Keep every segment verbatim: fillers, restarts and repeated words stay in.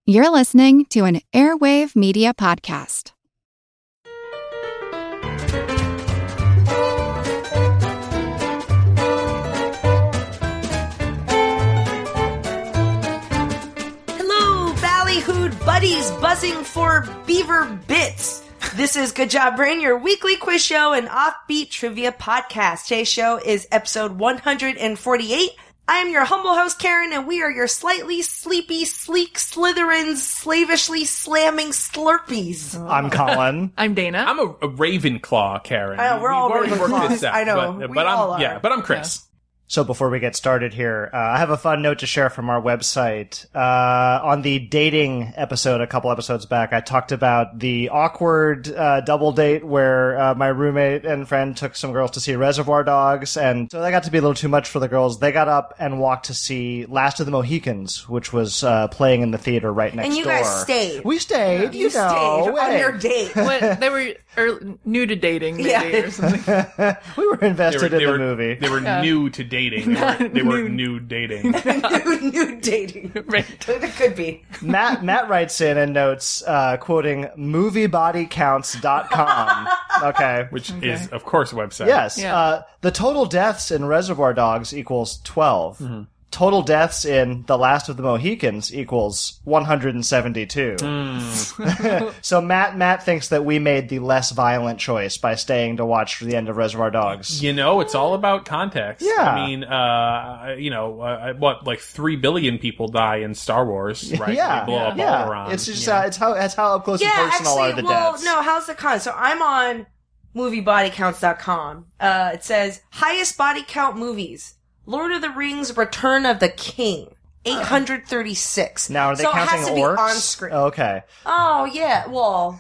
You're listening to an Airwave Media Podcast. Hello, ballyhooed buddies buzzing for beaver bits. This is Good Job Brain, your weekly quiz show and offbeat trivia podcast. Today's show is episode one hundred forty-eight. I am your humble host, Karen, and we are your slightly sleepy, sleek Slytherins, slavishly slamming Slurpees. I'm Colin. I'm Dana. I'm a, a Ravenclaw, Karen. I know, we're We've all already worked Ravenclaws. this out, I know, but, we but all I'm are. yeah, but I'm Chris. So before we get started here, uh, I have a fun note to share from our website. Uh, on the dating episode a couple episodes back, I talked about the awkward uh, double date where uh, my roommate and friend took some girls to see Reservoir Dogs, and so that got to be a little too much for the girls. They got up and walked to see Last of the Mohicans, which was uh, playing in the theater right next door. And you guys stayed. We stayed, You you know. stayed on hey. your date. What, they were early, new to dating, maybe, Yeah. or something. We were invested they in were, the movie. They were Yeah. new to dating. They weren't, they weren't new dating. new, new dating. Right. It could be. Matt Matt writes in and notes, uh, quoting movie body counts dot com. Okay. Which is, of course, a website. Yes. Yeah. Uh, the total deaths in Reservoir Dogs equals twelve. Mm-hmm. Total deaths in The Last of the Mohicans equals one hundred seventy-two. Mm. So Matt Matt thinks that we made the less violent choice by staying to watch the end of Reservoir Dogs. You know, it's all about context. Yeah. I mean, uh, you know, uh, what, like three billion people die in Star Wars, right? Yeah, They blow up yeah. all around. It's just you know. uh, it's how it's how up close Yeah, and personal actually, are the well, deaths. no, how's the con? So I'm on movie body counts dot com. Uh, it says, highest body count movies. Lord of the Rings, Return of the King. eight hundred thirty-six. Now are they so counting it has to orcs? be on screen. Okay. Oh, yeah, well.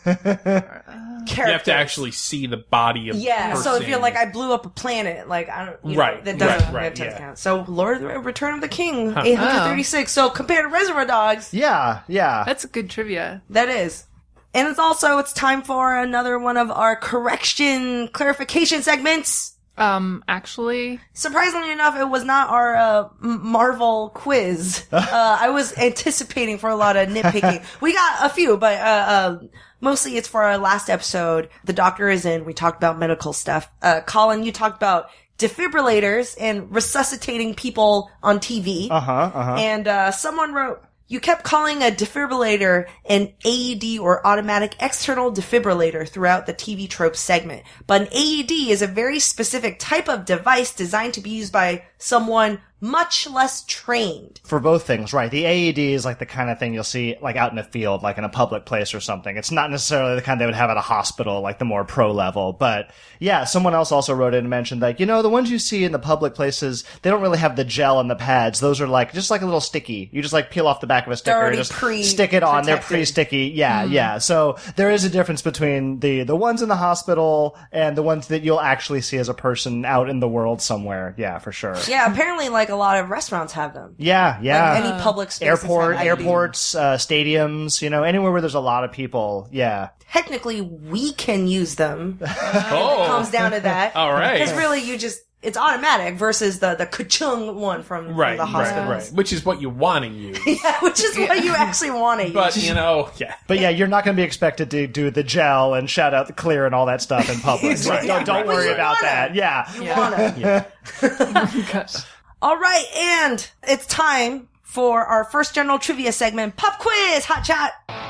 You have to actually see the body of Yeah, the person. so if you're like, I blew up a planet, like, I don't, you know, Right, that doesn't right, right, that doesn't yeah. count. So, Lord of the Return of the King, eight hundred thirty-six. So, compared to Reservoir Dogs, Yeah, yeah. That's good trivia. that is. And it's also, it's time for another one of our correction clarification segments. Um, actually, Surprisingly enough, it was not our uh, M- Marvel quiz. uh, I was anticipating for a lot of nitpicking. We got a few, but uh, uh, mostly it's for our last episode. The doctor is in. We talked about medical stuff. Uh, Colin, you talked about defibrillators and resuscitating people on T V. Uh-huh, uh-huh. And uh, someone wrote, you kept calling a defibrillator an A E D or automatic external defibrillator throughout the T V trope segment. But an A E D is a very specific type of device designed to be used by someone much less trained. For both things, right. The A E D is like the kind of thing you'll see like out in a field, like in a public place or something. It's not necessarily the kind they would have at a hospital, like the more pro level. But yeah, someone else also wrote in and mentioned like, you know, the ones you see in the public places, they don't really have the gel and the pads. Those are like, just like a little sticky. You just like peel off the back of a sticker already and just pre- stick it on. They're protected. pre-sticky. Yeah, yeah. So there is a difference between the, the ones in the hospital and the ones that you'll actually see as a person out in the world somewhere. Yeah, for sure. Yeah, apparently like a lot of restaurants have them. Yeah, yeah. Like any public spaces Airport, have I E D. airports, uh, stadiums, you know, anywhere where there's a lot of people. Yeah. Technically, we can use them. It oh, comes down to that. all right. Because really, you just, it's automatic versus the, the ka-chung one from, from right, the hospital. right, right. Which is what you want to use. Yeah, which is what you actually want to use. But, you know, yeah. But yeah, you're not going to be expected to do the gel and shout out the clear and all that stuff in public. So Right. don't, don't Right. worry You about wanna. that. Yeah. You wanna. Yeah. gosh. All right, and it's time for our first general trivia segment, Pop Quiz Hot Chat.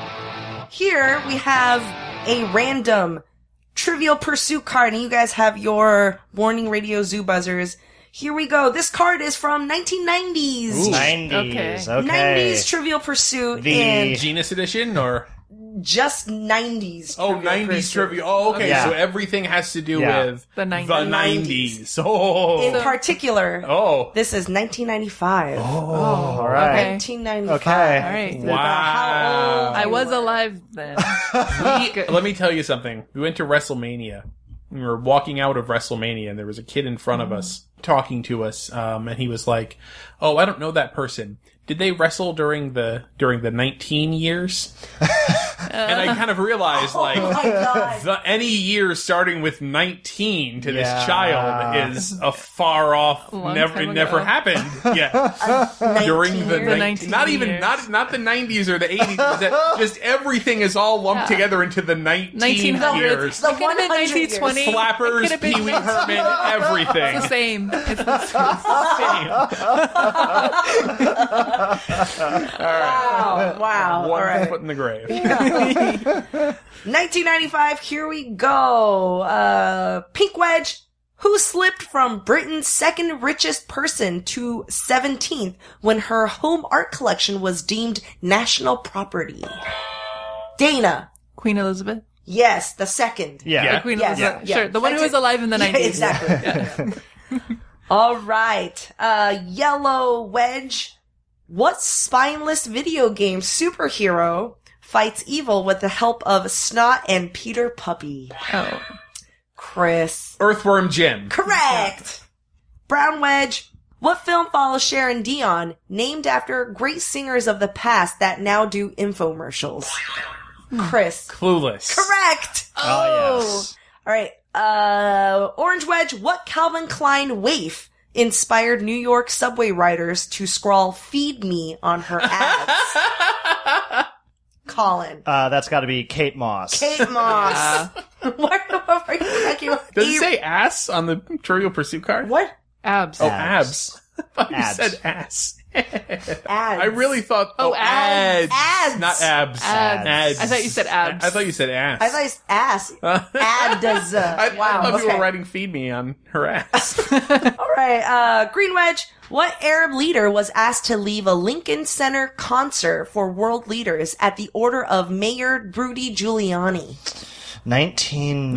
Here we have a random Trivial Pursuit card, and you guys have your Morning Radio Zoo buzzers. Here we go. This card is from nineteen nineties. Ooh. nineties. Okay. Okay. nineties Trivial Pursuit The- and Genus edition or? just nineties. Oh, Trivial nineties Pursuit. trivia. Oh, okay. Yeah. So everything has to do Yeah. with The nineties. The nineties. Oh. In particular, oh. this is nineteen ninety-five. All right. Okay. nineteen ninety-five. Okay. All right. About how old Wow. I was alive then. We, let me tell you something. We went to WrestleMania. We were walking out of WrestleMania, and there was a kid in front of us talking to us, um, and he was like, "Oh, I don't know that person. Did they wrestle during the during the nineteen years?" and I kind of realized, like, Oh my God. the any year starting with nineteen to Yeah. this child is a far off. long Never, time it never ago. happened. Yeah, during the, years? The nineteen, nineteen not even years. not not the nineties or the eighties. That just everything is all lumped Yeah. togeting into the nineteen nineteen hundreds. years. The It could have been one hundred nineteen twenty. years. Flappers, It could have been- Pee Wee Herman, everything. It's the same. It's the same. Wow. Wow. One All right. foot in the grave. nineteen ninety-five, here we go. Uh, Pink Wedge, who slipped from Britain's second richest person to seventeenth when her home art collection was deemed national property. Dana. Queen Elizabeth. Yes, the second. Yeah. Yeah. Queen Yes, Elizabeth. yeah. Sure. The one who That's was it. alive in the Yeah, nineties. exactly. All right. Uh, Yellow Wedge. What spineless video game superhero fights evil with the help of Snot and Peter Puppy? Oh. Chris. Earthworm Jim. Correct. Brown Wedge. What film follows Sharon Dion, named after great singers of the past that now do infomercials? Chris. Clueless. Correct. Oh, yes. All right. Uh, Orange Wedge. What Calvin Klein waif inspired New York subway riders to scrawl "Feed Me" on her ads? Colin. Uh, that's got to be Kate Moss. Kate Moss. what, what are you cracking up? Does it say ass on the Trivial Pursuit card? What? Abs. Oh, Abs. abs. I thought you Abs. said ass. Ads. I really thought. Oh, ads. ads. Not abs. Abs. Ads. I thought you said abs. I thought you said ass. I thought it's ass. Ads. I, Wow. I thought you okay. were writing "feed me" on her ass. All right. Uh, Green Wedge. What Arab leader was asked to leave a Lincoln Center concert for world leaders at the order of Mayor Rudy Giuliani? nineteen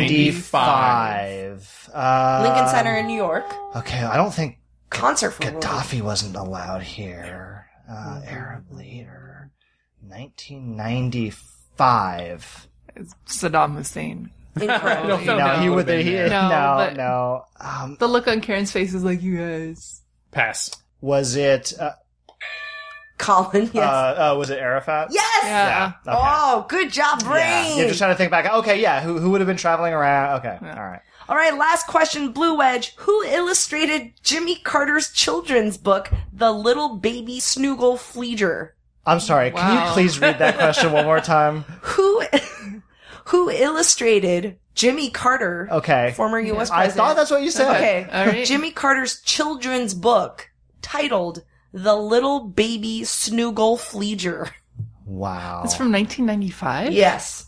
ninety-five. Uh, Lincoln Center in New York. Okay, I don't think Concert for world. Gaddafi wasn't allowed here. Uh, Arab leader. nineteen ninety-five. It's Saddam Hussein. Incorrect. No, no, No, no, he would've would. been He, there. no, No, no. but- Um, The look on Karen's face is like, you guys. Pass. was it? Uh, Colin, yes. uh, uh, was it Arafat? yes! Yeah. Okay. Oh, good job, brain! Yeah. You're just trying to think back. Okay, yeah. Who who would have been traveling around? Okay, all right. All right, last question, Blue Wedge. Who illustrated Jimmy Carter's children's book, The Little Baby Snoogle Fleeger? I'm sorry. Can you Wow. please read that question one more time? Who who illustrated Jimmy Carter, Okay. former U S I president? thought that's what you said. Okay. All right. Jimmy Carter's children's book titled The Little Baby Snoogle Fleeger. Wow. It's from nineteen ninety-five? Yes.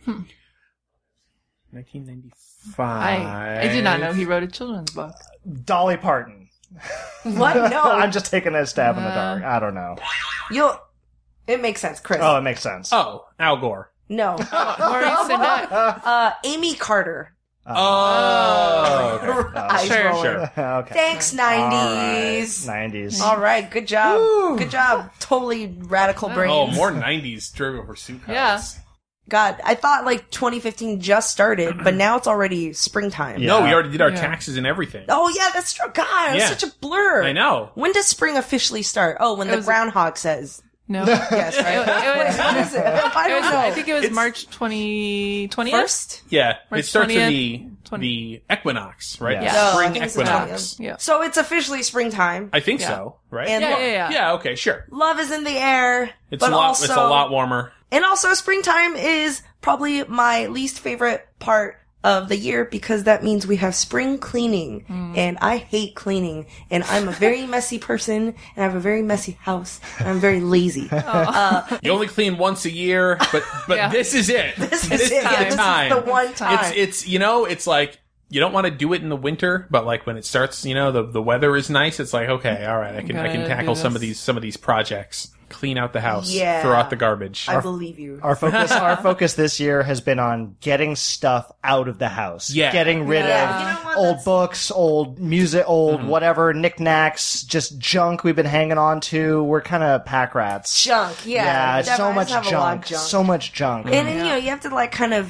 nineteen ninety-five. I, I did not know he wrote a children's book. Dolly Parton. What? No. I'm just taking a stab in the Uh, dark. I don't know. You'll. It makes sense, Chris. Oh, it makes sense. Oh, Al Gore. No. Maurice Sendak. Uh, Amy Carter. Oh. okay. Eyes Sure, rolling. sure. okay. Thanks, nineties. nineties. All right, good job. Good job. Totally radical brains. Oh, more nineties Trivial Pursuit cards. Yeah. God, I thought like twenty fifteen just started, but now it's already springtime. Yeah. No, we already did our Yeah. taxes and everything. Oh yeah, that's true. God, it was Yeah. such a blur. I know. When does spring officially start? Oh, when It the was- groundhog says. No. Yes, It, right? it was, What is it? I it don't was- know. I think it was It's- March twentieth? First? Yeah, March it starts in the twentieth, twenty the equinox, right? Yeah. The No, I spring think it's equinox. Italian. Yeah. So it's officially springtime. I think Yeah. so, right? And Yeah, lo- yeah, yeah. Yeah, okay, sure. love is in the air. It's but a lot. also, It's a lot warmer. And also, springtime is probably my least favorite part of the year because that means we have spring cleaning. And I hate cleaning. And I'm a very messy person. And I have a very messy house. And I'm very lazy. You only clean once a year, but but Yeah. this is it. This is This it. Yeah, the this time. is the one time. It's it's you know it's like you don't want to do it in the winter, but like when it starts, you know the the weather is nice. It's like okay, all right, I can I can Gotta tackle do some of this. these some of these projects. Clean out the house. Yeah. Throw out the garbage. I believe you. Our focus, our focus this year has been on getting stuff out of the house. Yeah. Getting rid Yeah. of You know what? old That's- books, old music, old whatever, knickknacks, just junk we've been hanging on to. We're kind of pack rats. Junk, yeah. Yeah, We so definitely much have a lot of junk. So much junk. And, and you know, you have to like kind of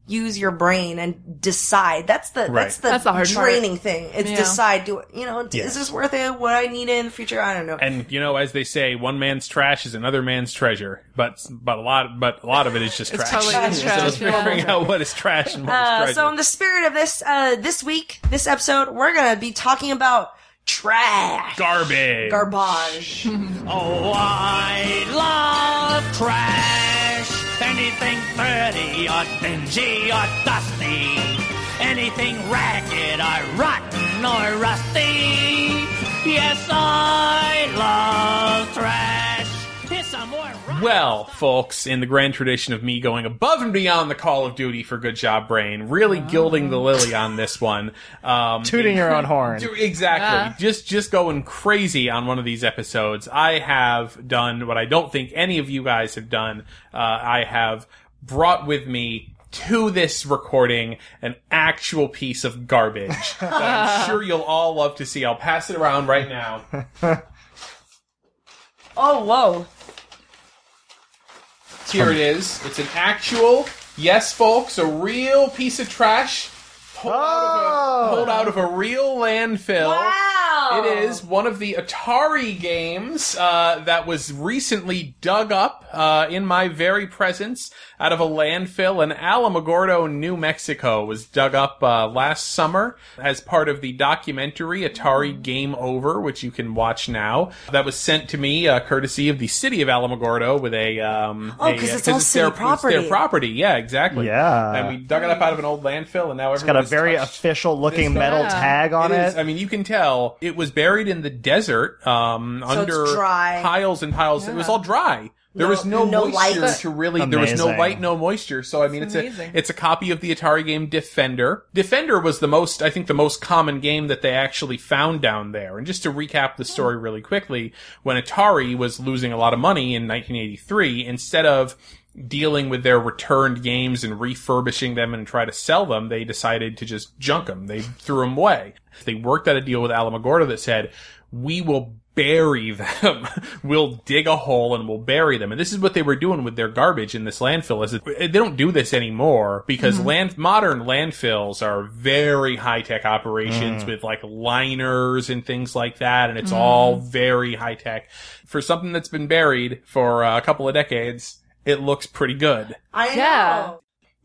use your brain and decide. That's the Right. that's the That's the hard part. draining thing. It's Yeah. decide. Do you know? Yeah. Is this worth it? What I need it in the future? I don't know. And you know, as they say, one man's trash is another man's treasure. But but a lot but a lot of it is just It's trash. probably just so trash, it's yeah. figuring out what is trash and what is Uh, treasure. so in the spirit of this, uh, this week, this episode, we're gonna be talking about trash, Garbage. garbage. Oh, I love trash. Anything dirty or dingy or dusty. Anything ragged or rotten or rusty. Yes, I love trash. Here's some more rotten. Well, folks, in the grand tradition of me going above and beyond the Call of Duty for Good Job Brain, really gilding the lily on this one. Um, Tooting your own horn. Exactly. Yeah. Just just going crazy on one of these episodes. I have done what I don't think any of you guys have done. Uh, I have brought with me to this recording an actual piece of garbage that I'm sure you'll all love to see. I'll pass it around right now. Oh, whoa. Here it is. It's an actual, yes, folks, a real piece of trash pulled, out, of a, pulled out of a real landfill. Wow. It is one of the Atari games uh, that was recently dug up uh, in my very presence out of a landfill in Alamogordo, New Mexico. It was dug up uh, last summer as part of the documentary Atari Game Over, which you can watch now. That was sent to me uh, courtesy of the city of Alamogordo with a... Um, Oh, a- 'cause it's their, all city It's property. their property, yeah, exactly. Yeah. And we dug it up out of an old landfill, and now It's got a everyone is very touched. official looking It's got- metal Yeah. tag on It it. is. I mean, you can tell it was buried in the desert, um, So it's under dry. piles and piles. It was all dry. There No- was no, no moisture light. to really. There was no Amazing. light, no moisture. So I mean, it's, It's a amazing. it's a copy of the Atari game Defender. Defender was the most, I think, the most common game that they actually found down there. And just to recap the story really quickly, when Atari was losing a lot of money in nineteen eighty-three, instead of dealing with their returned games and refurbishing them and try to sell them, they decided to just junk them. They threw them away. They worked out a deal with Alamogordo that said, we will bury them. We'll dig a hole and we'll bury them. And this is what they were doing with their garbage in this landfill. Is that they don't do this anymore because Mm-hmm. land modern landfills are very high tech operations Mm. with like liners and things like that, and it's all very high tech. For something that's been buried for uh, a couple of decades, it looks pretty good. I Yeah. know.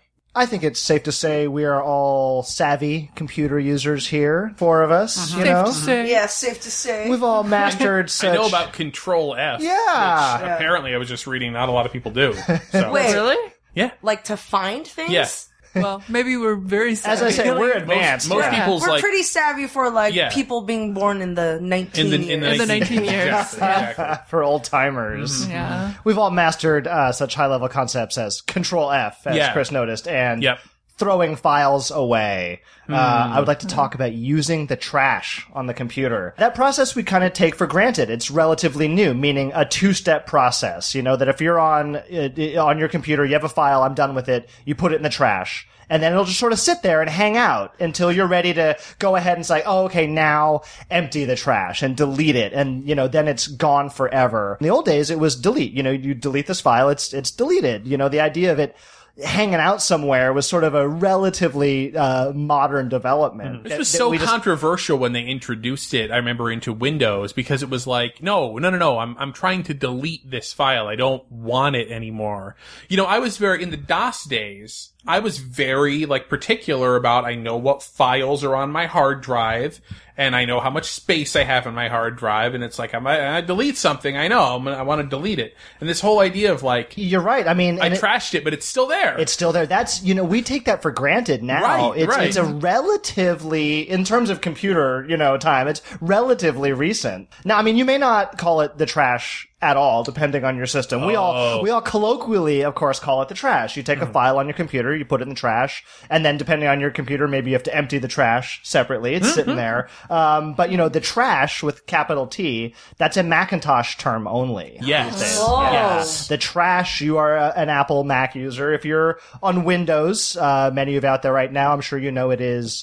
I think it's safe to say we are all savvy computer users here. Four of us, you Safe know. to say. Yeah, safe to say. We've all mastered such... I know about Control F. Yeah. Which Yeah. apparently I was just reading not a lot of people do. So. Wait. Really? Yeah. Like to find things? Yeah. Well, maybe we're very As I savvy. say, we're advanced. Most yeah. people's We're like pretty savvy for like Yeah. people being born in the nineteen in the in the, years. In the nineteen years. Exactly, exactly. For old timers. Yeah. We've all mastered uh, such high level concepts as Control F, as Yeah. Chris noticed, and Yep. throwing files away. Hmm. Uh, I would like to talk about using the trash on the computer. That process we kind of take for granted. It's relatively new, meaning a two-step process. You know, that if you're on, uh, on your computer, you have a file, I'm done with it, you put it in the trash. And then it'll just sort of sit there and hang out until you're ready to go ahead and say, oh, okay, now empty the trash and delete it. And, you know, then it's gone forever. In the old days, it was delete. You know, you delete this file, it's, it's deleted. You know, the idea of it hanging out somewhere was sort of a relatively uh, modern development. This That- was that so we just- controversial when they introduced it, I remember, into Windows, because it was like, no, no, no, no, I'm, I'm trying to delete this file. I don't want it anymore. You know, I was very, in the DOS days, I was very, like, particular about, I know what files are on my hard drive, and I know how much space I have on my hard drive, and it's like, I'm, I, I delete something, I know, I'm gonna, I want to delete it. And this whole idea of, like, You're right. I mean, I and it- trashed it, but it's still there. it's still there. That's, you know, we take that for granted now. Right, it's, right. it's a relatively, in terms of computer, you know, time, it's relatively recent. Now, I mean, you may not call it the trash at all, depending on your system. We all, Oh. we all colloquially, of course, call it the trash. You take a file on your computer, you put it in the trash, and then depending on your computer, maybe you have to empty the trash separately. It's sitting there. Um, but you know, the trash with capital T, that's a Macintosh term only. Yes. Oh. Yes. The trash, you are a, an Apple Mac user. If you're on Windows, uh, many of you out there right now, I'm sure you know it is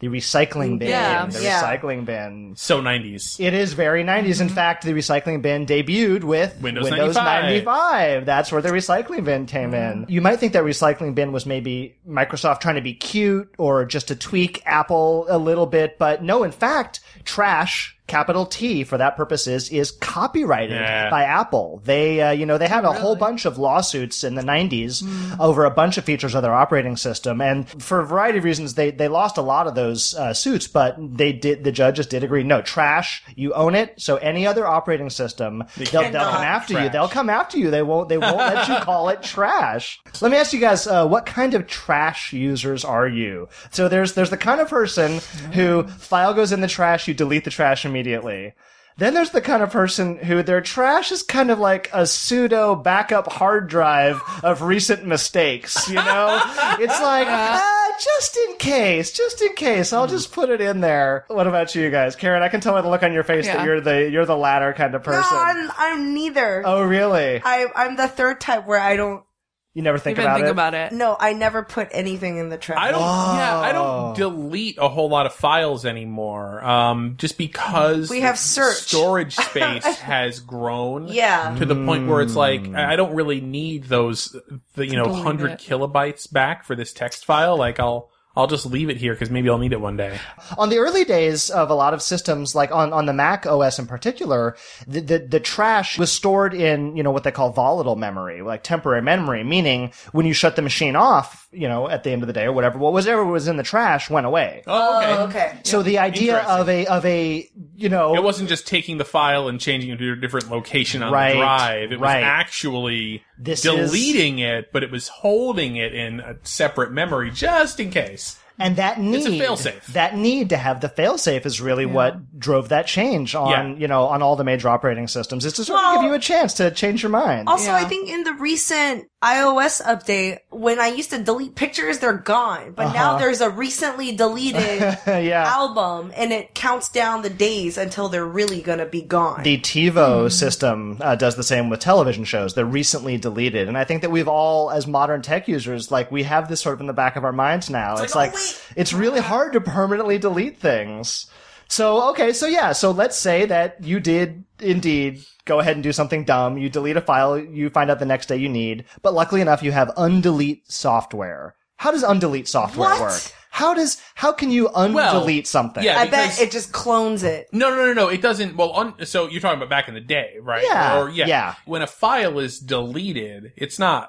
The recycling bin. Yeah. The Yeah. recycling bin. So nineties. It is very nineties. In fact, the recycling bin debuted with Windows Windows ninety-five. ninety-five. That's where the recycling bin came in. You might think that recycling bin was maybe Microsoft trying to be cute or just to tweak Apple a little bit, but no, in fact, trash, capital T for that purpose is, is copyrighted Yeah. by Apple. They, uh, you know, they had a whole bunch of lawsuits in the nineties over a bunch of features of their operating system. And for a variety of reasons, they, they lost a lot of those uh, suits, but they did, the judges did agree. No, trash, you own it. So any other operating system, they'll, they'll cannot come after you. trash. They'll come after you. They won't, they won't let you call it trash. Let me ask you guys, uh, what kind of trash users are you? So there's, there's the kind of person who file goes in the trash, you delete the trash immediately. Then there's the kind of person who their trash is kind of like a pseudo backup hard drive of recent mistakes, you know? It's like, ah, just in case, just in case, I'll just put it in there. What about you guys? Karen, I can tell by the look on your face that Yeah. you're the, you're the latter kind of No, person. I'm, I'm neither. Oh, really? I, I'm the third type where I don't, You never think Even about think it? about it. no, I never put anything in the trash. I don't. Yeah, I Oh. don't delete a whole lot of files anymore. Um, just because We have search. storage space has grown. Yeah. To the point where it's like Hmm. I I don't really need those, the, you know, Delete hundred it. kilobytes back for this text file. Like I'll. I'll just leave it here because maybe I'll need it one day. On the early days of a lot of systems, like on, on the Mac O S in particular, the, the, the trash was stored in, you know, what they call volatile memory, like temporary memory, meaning when you shut the machine off, you know, at the end of the day or whatever, what was ever was in the trash went away. Oh, okay. Oh, okay. So the idea Interesting. of a, of a, you know, It wasn't just taking the file and changing it to a different location on Right, the drive. It was right. actually This deleting it, but it was holding it in a separate memory just in case. and that need, It's a failsafe. that need to have the failsafe is really what drove that change on, Yeah. you know, on all the major operating systems. It's to sort Well- of give you a chance to change your mind. Also, Yeah. I think in the recent iOS update, when I used to delete pictures, they're gone. But now there's a recently deleted Yeah. album, and it counts down the days until they're really gonna be gone. The TiVo system uh, does the same with television shows. They're recently deleted. And I think that we've all, as modern tech users, like, we have this sort of in the back of our minds now. It's, like, like, oh, wait. it's really hard to permanently delete things. So, okay, so yeah, so let's say that you did indeed go ahead and do something dumb. You delete a file you find out the next day you need, but luckily enough, you have undelete software. How does undelete software What? work? How does, how can you undelete something? yeah. I bet because- it just clones it. No, no, no, no. It doesn't. Well, un, so you're talking about back in the day, right? Yeah, Or, yeah. yeah. When a file is deleted, it's not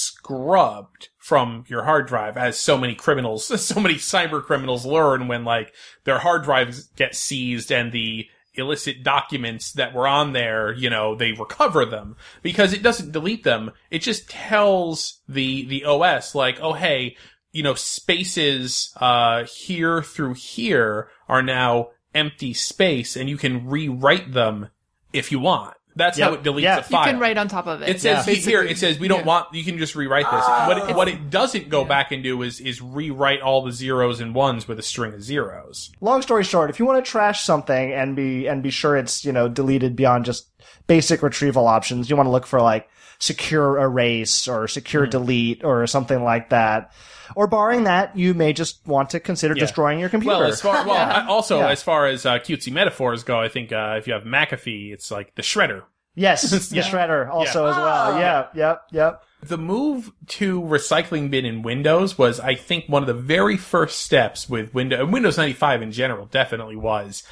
scrubbed from your hard drive, as so many criminals, so many cyber criminals learn when like their hard drives get seized and the illicit documents that were on there, you know, they recover them because it doesn't delete them. It just tells the, the O S like, oh, hey, you know, spaces, uh, here through here are now empty space and you can rewrite them if you want. That's Yep. how it deletes Yeah. a You file. You can write on top of it. It says Yeah. here, it says we don't Yeah. want, you can just rewrite this. what it, what it doesn't go back and do is, is rewrite all the zeros and ones with a string of zeros. Long story short, if you want to trash something and be and be sure it's, you know, deleted beyond just basic retrieval options, you want to look for like secure erase or secure Hmm. delete or something like that. Or barring that, you may just want to consider Yeah. destroying your computer. Well, as far, well, I- also, Yeah. as far as, uh, cutesy metaphors go, I think, uh, if you have McAfee, it's like the shredder. yes, the shredder also as well. Oh. Yeah, yep, yep. The move to recycling bin in Windows was, I think, one of the very first steps with Windows, Windows ninety-five in general definitely was,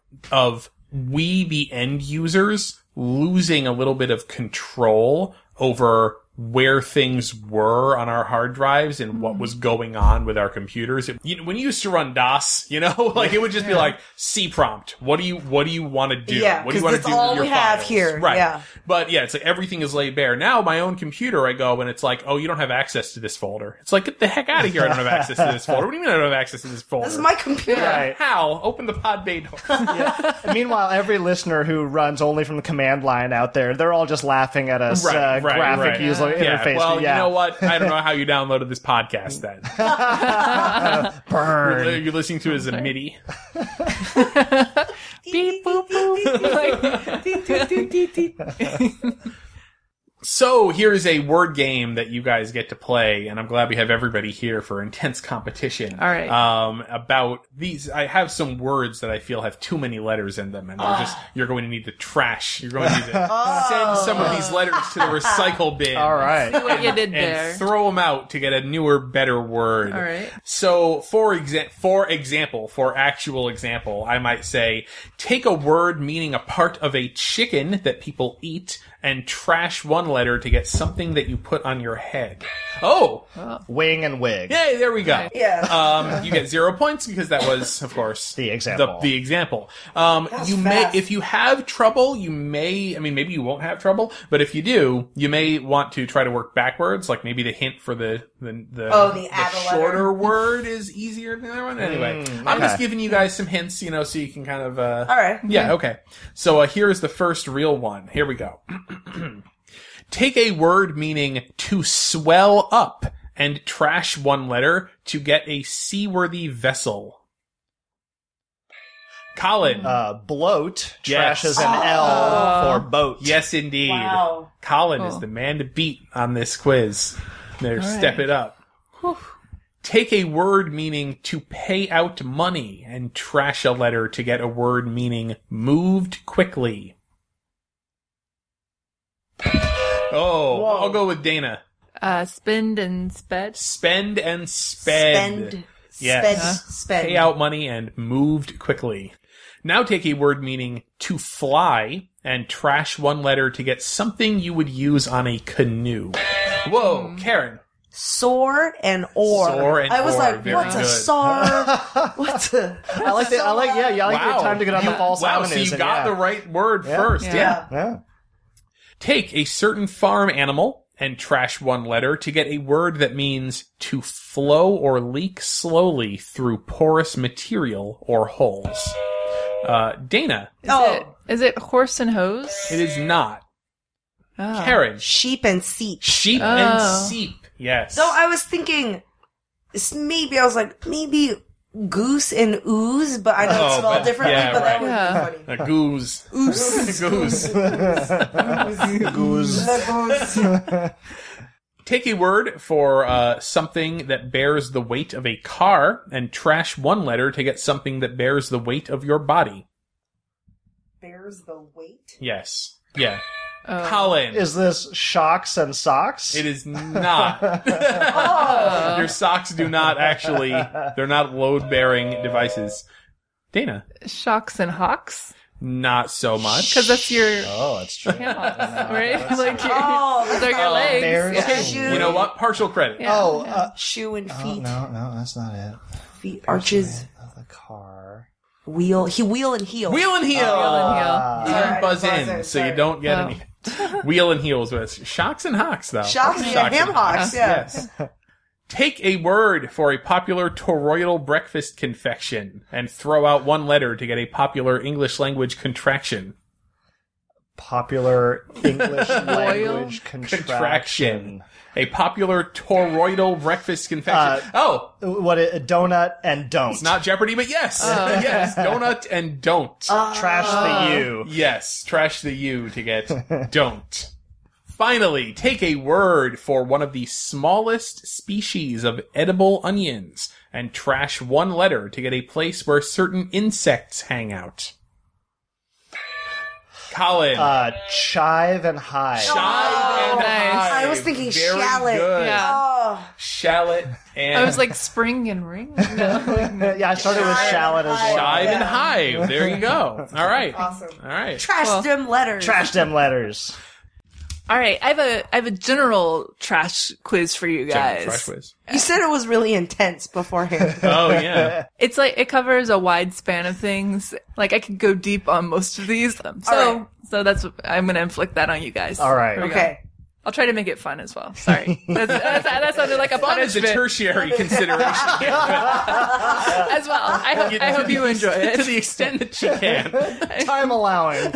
of we, the end users, losing a little bit of control over where things were on our hard drives and what was going on with our computers. It, you know, when you used to run DOS, you know, like it would just be like C prompt. What do you what do you want to do? Yeah, what do you 'cause want to that's do all with your we have files? here, Right. yeah. But yeah, it's like everything is laid bare. Now my own computer, I go and it's like, oh, you don't have access to this folder. It's like, get the heck out of here! I don't have access to this folder. What do you mean I don't have access to this folder? This is my computer. Right. How? Open the pod bay door. And meanwhile, every listener who runs only from the command line out there, they're all just laughing at us Right, uh, right, graphic right. user Yeah, interface. well, yeah. you know what? I don't know how you downloaded this podcast then. Burn. You're listening to it as a MIDI. Beep, boop, boop. So here's a word game that you guys get to play, and I'm glad we have everybody here for intense competition. All right. Um, about these, I have some words that I feel have too many letters in them, and they're just you're going to need to trash. You're going to need to send some of these letters to the recycle bin. All right. See what you did And there. throw them out to get a newer, better word. All right. So, for exa- for example, for actual example, I might say, take a word meaning a part of a chicken that people eat and trash one letter to get something that you put on your head. Oh! Wing and wig. Yay, there we go. Yeah. Um, you get zero points because that was, of course, The example. The, the example. Um, That's you fast. may, if you have trouble, you may, I mean, maybe you won't have trouble, but if you do, you may want to try to work backwards, like maybe the hint for the, the, the, Oh, the add a letter. shorter word is easier than the other one. Anyway, Mm, I'm just okay. giving you guys some hints, you know, so you can kind of, uh, All right. yeah, okay. So, uh, here's the first real one. Here we go. Take a word meaning to swell up and trash one letter to get a seaworthy vessel. Colin. Uh, bloat. Yes. Trash is an L for boat. Yes, indeed. Wow. Colin Cool. is the man to beat on this quiz. There, right. step it up. Take a word meaning to pay out money and trash a letter to get a word meaning moved quickly. Oh, Whoa. I'll go with Dana. Uh, spend and sped. Spend and sped. Spend. Yes. Spend. Spend. Pay out money and moved quickly. Now take a word meaning to fly and trash one letter to get something you would use on a canoe. Whoa, Karen. Soar and oar. Soar and I was oar, like, very what's a good. sar? What's a? I like the, I like, yeah, yeah, I like your time to get on You- the false wow, avenues. so you and got yeah. the right word Yeah. first. Yeah. Yeah. Yeah. Yeah. Take a certain farm animal and trash one letter to get a word that means to flow or leak slowly through porous material or holes. Uh, Dana, Is Oh. it is it horse and hose? it is not. Oh. Karen, Sheep and seep. sheep Oh. and seep. Yes. So I was thinking, this maybe I was like maybe goose and ooze, but I know Oh, it's spelled but- differently. yeah, but that right. would be funny. A goose. Goose. goose. Goose. Take a word for uh, something that bears the weight of a car and trash one letter to get something that bears the weight of your body. Bears the weight. Yes. Yeah. Oh. Colin. Is this shocks and socks? It is not. Oh. Your socks do not actually, they're not load-bearing devices. Dana. Shocks and hawks? Not so much. Because that's your Oh, that's true. hawks, right? Like your, Oh, those are your Oh, legs. bears. Yeah. Shoe. You know what? Partial credit. Yeah. Oh, uh, Shoe and oh, feet. no, no, that's not it. Feet, arches, Of the car. wheel. He wheel and heel. Wheel and heel. Wheel and heel. Ah. You didn't Alright, buzz buzz in, in, so you sorry. don't get Oh. any. Wheel and heels with shocks and hawks, though. Shocks and ham hocks. Yeah. Yes. Take a word for a popular toroidal breakfast confection and throw out one letter to get a popular English language contraction. Popular English language contraction. Contraction. A popular toroidal breakfast confection. Uh, oh, What a donut and don't. it's not Jeopardy, but yes. Oh. Yes. Donut and don't. Trash the U. Yes, trash the U to get don't. Finally, take a word for one of the smallest species of edible onions and trash one letter to get a place where certain insects hang out. Colin. Uh, chive and high. Chive and nice. hive. I was thinking Very shallot. Good. Yeah. Oh, Shallot and I was like spring and ring. No. Yeah, I started with shallot as well. chive and Yeah. hive. There you go. All right. awesome. All right. Trash Well, them letters. Trash them letters. All right, I have a I have a general trash quiz for you General guys. trash quiz. You said it was really intense beforehand. Oh yeah. It's like it covers a wide span of things. Like I could go deep on most of these. So All right. so that's what I'm gonna inflict that on you guys. All right. Here we go. Okay. I'll try to make it fun as well. Sorry, that's, that's, that sounded like a Fun is a punishment tertiary consideration here, but as well. I hope I hope you enjoy to it. the extent that you can. Time allowing.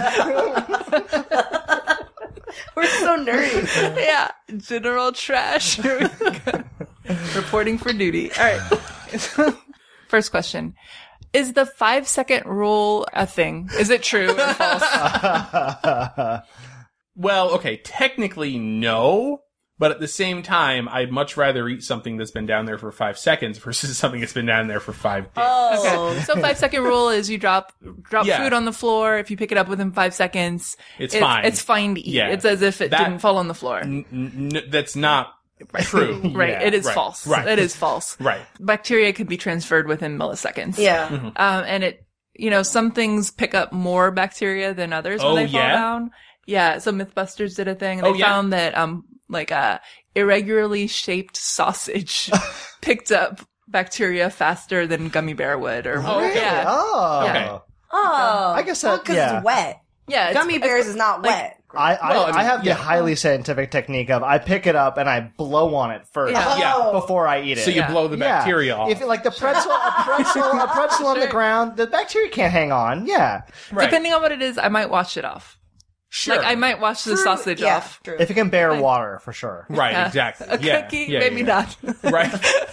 We're so nerdy. Yeah, general trash. Here we go. Reporting for duty. All right. First question. Is the five second rule a thing? Is it true or false? Well, okay, technically no, but at the same time, I'd much rather eat something that's been down there for five seconds versus something that's been down there for five days. Oh. Okay. So five second rule is you drop drop Yeah. food on the floor. If you pick it up within five seconds, It's fine. It's fine to eat. Yeah. It's as if it That- didn't fall on the floor. N- n- that's not true. Right. Yeah. It is Right. false. Right. It is false. Right. Bacteria can be transferred within milliseconds. Yeah. Mm-hmm. Um, and it, you know, some things pick up more bacteria than others Oh, when they fall yeah? down. Yeah. So Mythbusters did a thing and Oh, they yeah? found that, um, like a irregularly shaped sausage picked up bacteria faster than gummy bear would or, Oh, okay. yeah. Oh. Okay. Oh. I guess well, that- because yeah. it's wet. Yeah. it's- Gummy it's- bears is not like- wet. I, I, Well, I mean, I have yeah. the highly scientific technique of I pick it up and I blow on it first Yeah. Yeah. Oh. before I eat it. So you Yeah. blow the Yeah. bacteria off. If it, like the pretzel, a pretzel, a pretzel on the Sure. ground, the bacteria can't hang on. Yeah. right. Depending on what it is, I might wash it off. Sure. Like I might wash the True. sausage Yeah, off. true. If it can bear water, for sure. Right, Yeah. exactly. A yeah. cookie, yeah, maybe yeah. not. Right.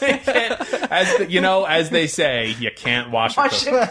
as the, you know, as they say, you can't wash a Wash cookie.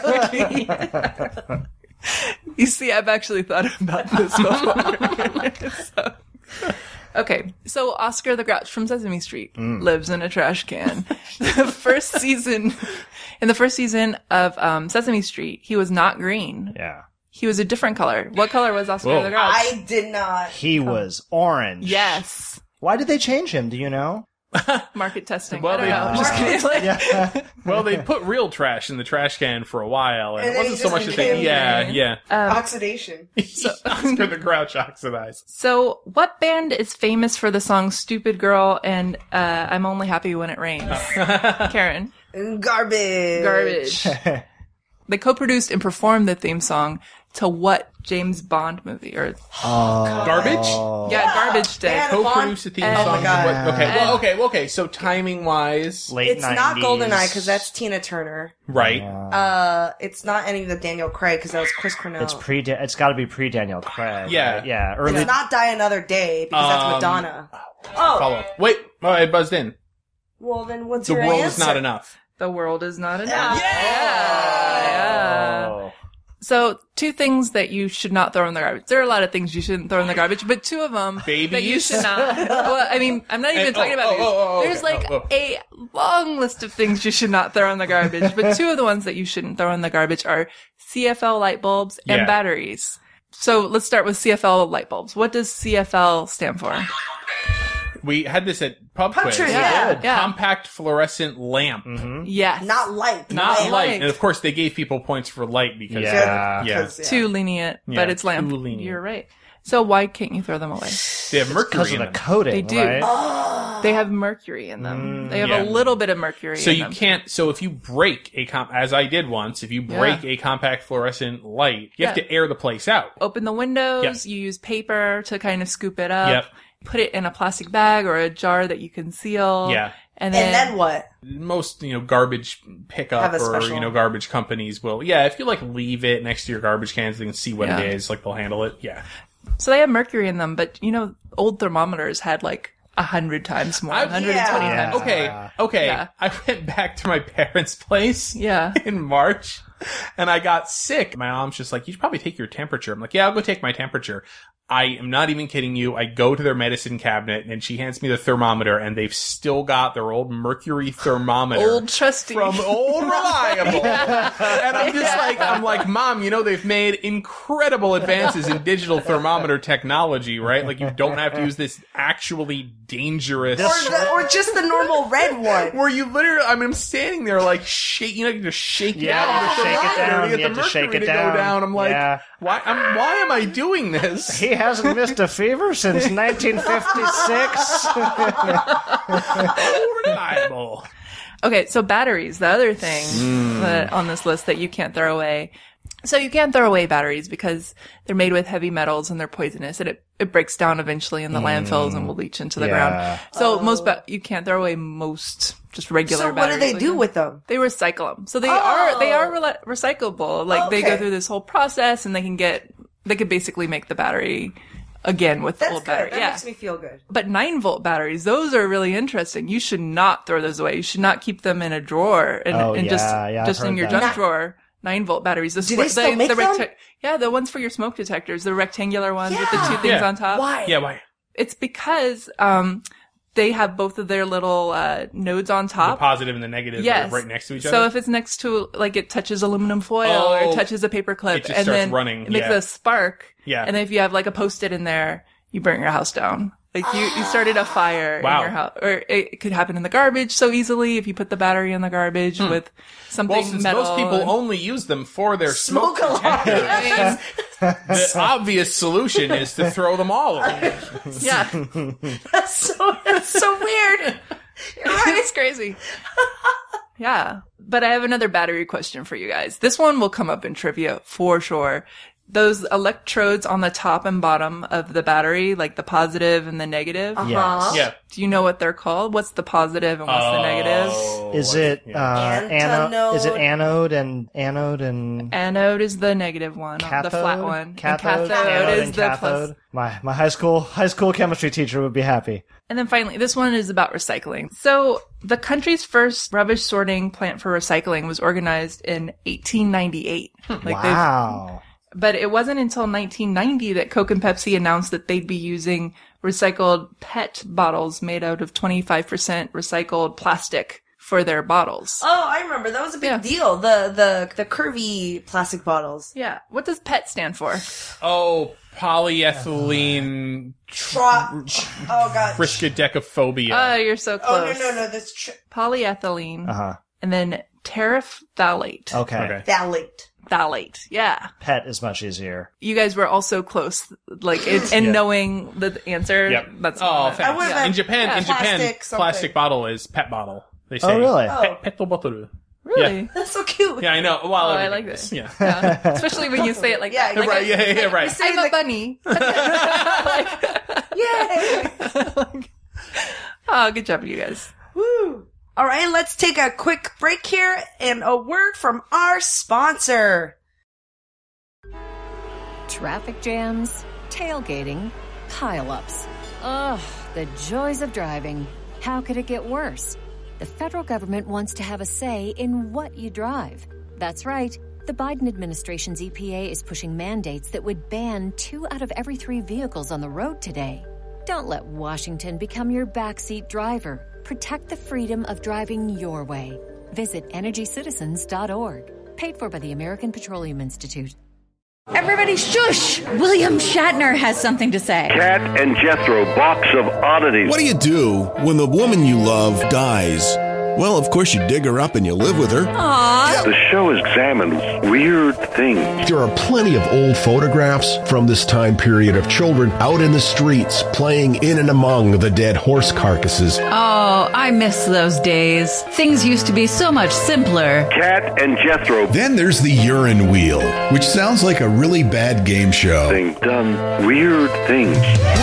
a cookie. You see, I've actually thought about this before. So- okay, so Oscar the Grouch from Sesame Street lives in a trash can. The first season, in the first season of um, Sesame Street, he was not green. Yeah. He was a different color. What color was Oscar Whoa. the Grouch? I did not. He was orange. Yes. Why did they change him? Do you know? Market testing. Well, I don't they- know. I'm just kidding. Like, Yeah. Well, they put real trash in the trash can for a while, and, And it then wasn't he so just much that they, became yeah, green. yeah. Oxidation. Oscar the Grouch oxidized. So, what band is famous for the song "Stupid Girl" and uh, "I'm Only Happy When It Rains"? Karen. Garbage. Garbage. They co-produced and performed the theme song to what James Bond movie? Or Garbage? yeah, Garbage They Day. had a Co-produced a theme And- song. Oh my God. What- okay, well, okay, well, okay. So timing wise, Late It's not nineties. GoldenEye because that's Tina Turner. right? Uh, it's not any of the Daniel Craig because that was Chris Cornell. It's pre. It's got to be pre Daniel Craig. Yeah. right? Yeah. Early. It's not Die Another Day because Um, that's Madonna. Oh, Follow. Wait, oh, I buzzed in. well then what's The your world answer? is not enough. The world is not enough. Yeah. Yeah. Oh. So, two things that you should not throw in the garbage. There are a lot of things you shouldn't throw in the garbage, but two of them that you Babies? should not. Well, I mean, I'm not even And- talking oh, about oh, babies. oh, oh, There's okay. like Oh, oh. a long list of things you should not throw in the garbage, but two of the ones that you shouldn't throw in the garbage are C F L light bulbs and Yeah. batteries. So, let's start with C F L light bulbs. What does C F L stand for? We had this at Pub Pub Quiz. Quiz, yeah. Yeah. Compact fluorescent lamp. Yes. Not light. Not lamp. light. And of course, they gave people points for light because, Yeah. yeah. 'Cause, yeah. Too lenient, Yeah, but it's lamp. too lenient. You're right. So, why can't you throw them away? They have mercury Because of in the them. coating. They do. Right? They have mercury in them. they have yeah. a little bit of mercury So in you them. can't. So if you break a comp, as I did once, if you break a compact fluorescent light, you have Yeah. to air the place out. Open the windows, Yep. you use paper to kind of scoop it up. Yep. Put it in a plastic bag or a jar that you can seal. Yeah. And then, And then what? Most, you know, garbage pickup Have a or, special- you know, garbage companies will, yeah, if you like leave it next to your garbage cans, they can see what Yeah. it is, like they'll handle it. Yeah. so they have mercury in them, but you know, old thermometers had like a hundred times more, I- one hundred twenty Yeah. times. Okay. Okay. Yeah. I went back to my parents' place. Yeah. In March, and I got sick. My mom's just like, you should probably take your temperature. I'm like, yeah, I'll go take my temperature. I am not even kidding you. I go to their medicine cabinet and she hands me the thermometer and they've still got their old mercury thermometer. Old trusty. From old reliable. And I'm just like, I'm like, Mom, you know, they've made incredible advances in digital thermometer technology, right? Like you don't have to use this actually dangerous. Or, the, or just the normal red one. Where you literally, I mean, I'm standing there like shake, you know, you just shake Yeah, down you the shake it thermometer down, to get you the have to shake mercury it to down. go down. I'm like, Yeah. why? I'm, why am I doing this? He hasn't missed a fever since nineteen fifty-six. Reliable. Okay, so batteries, the other thing Hmm. that, on this list that you can't throw away. So you can't throw away batteries because they're made with heavy metals and they're poisonous and it, it breaks down eventually in the landfills and will leach into the Yeah. ground. So most, ba- you can't throw away most just regular So what batteries. do they like do that. with them? They recycle them. So they are, they are Oh. re- recyclable. Like they go Okay. through this whole process and they can get, they could basically make the battery again with the That's old good. battery. That yeah. makes me feel good. But nine volt batteries, those are really interesting. You should not throw those away. You should not keep them in a drawer and, Oh, and yeah, just yeah, I've just in heard your that. junk drawer. nine volt batteries. The Do they squ- still the, make the them? recta- Yeah, the ones for your smoke detectors, the rectangular ones with the Yeah. two things Yeah. on top. Why? Yeah, why? It's because um, they have both of their little uh, nodes on The top. positive and the negative Yes. are right next to each So other. if it's next to, like, it touches aluminum foil or Oh, it touches a paper clip, it just and starts then running, it makes yeah. a spark. Yeah. And then if you have like a post-it in there, you burn your house down. Like you, you started a fire Wow. in your house, or it, it could happen in the garbage so easily if you put the battery in the garbage with something well, since metal. most people and- only use them for their smoke, Smoke alarm. detectors, the obvious solution is to throw them all away. yeah, That's so, that's so weird. You're right. it's crazy. Yeah, but I have another battery question for you guys. This one will come up in trivia for sure. Those electrodes on the top and bottom of the battery, like the positive and the negative. Yes. Yeah. Do you know what they're called? What's the positive and what's the negative? Oh, Is it uh, Antinode. anode? Is it anode and anode and Anode is the negative one, cathode? the flat one. Cathode, and cathode anode is and the cathode. plus. My my high school high school chemistry teacher would be happy. And then finally, this one is about recycling. So the country's first rubbish sorting plant for recycling was organized in eighteen ninety-eight. Like they've- Wow. But it wasn't until nineteen ninety that Coke and Pepsi announced that they'd be using recycled P E T bottles made out of twenty-five percent recycled plastic for their bottles. Oh, I remember. That was a big Yeah. deal. The, the, the curvy plastic bottles. Yeah. What does P E T stand for? Oh, polyethylene Tro- oh, God. triskaidekaphobia. Oh, you're so Oh, close. no, no, no. That's tr- Polyethylene. Uh huh. And then terephthalate. Okay. Okay. phthalate. Phthalate. Yeah. Pet is much easier. You guys were also close, like, in, in Yeah. knowing the answer. Yep. That's oh, what I- thanks. would've Yeah. been In Japan, Yeah. in Japan, plastic something. plastic bottle is pet bottle. They say. Oh really? Oh. Pet, petto bottle. Really? Yeah. That's so cute. Yeah, I know. Well, Oh, I everything like is. this. Yeah. Yeah. Especially when you say it like Yeah, that. Like, right. I- Yeah. Yeah. Right. say I'm a the- bunny. Yay! Oh, good job, you guys. Woo! All right, let's take a quick break here and a word from our sponsor. Traffic jams, tailgating, pileups. Ugh, the joys of driving. How could it get worse? The federal government wants to have a say in what you drive. That's right. The Biden administration's E P A is pushing mandates that would ban two out of every three vehicles on the road today. Don't let Washington become your backseat driver. Protect the freedom of driving your way. Visit energy citizens dot org. Paid for by the American Petroleum Institute. Everybody shush! William Shatner has something to say. Cat and Jethro, box of oddities. What do you do when the woman you love dies? Well, of course, you dig her up and you live with her. Aww. The show examines weird things. There are plenty of old photographs from this time period of children out in the streets playing in and among the dead horse carcasses. Oh, I miss those days. Things used to be so much simpler. Cat and Jethro. Then there's the urine wheel, which sounds like a really bad game show. Thing done weird things.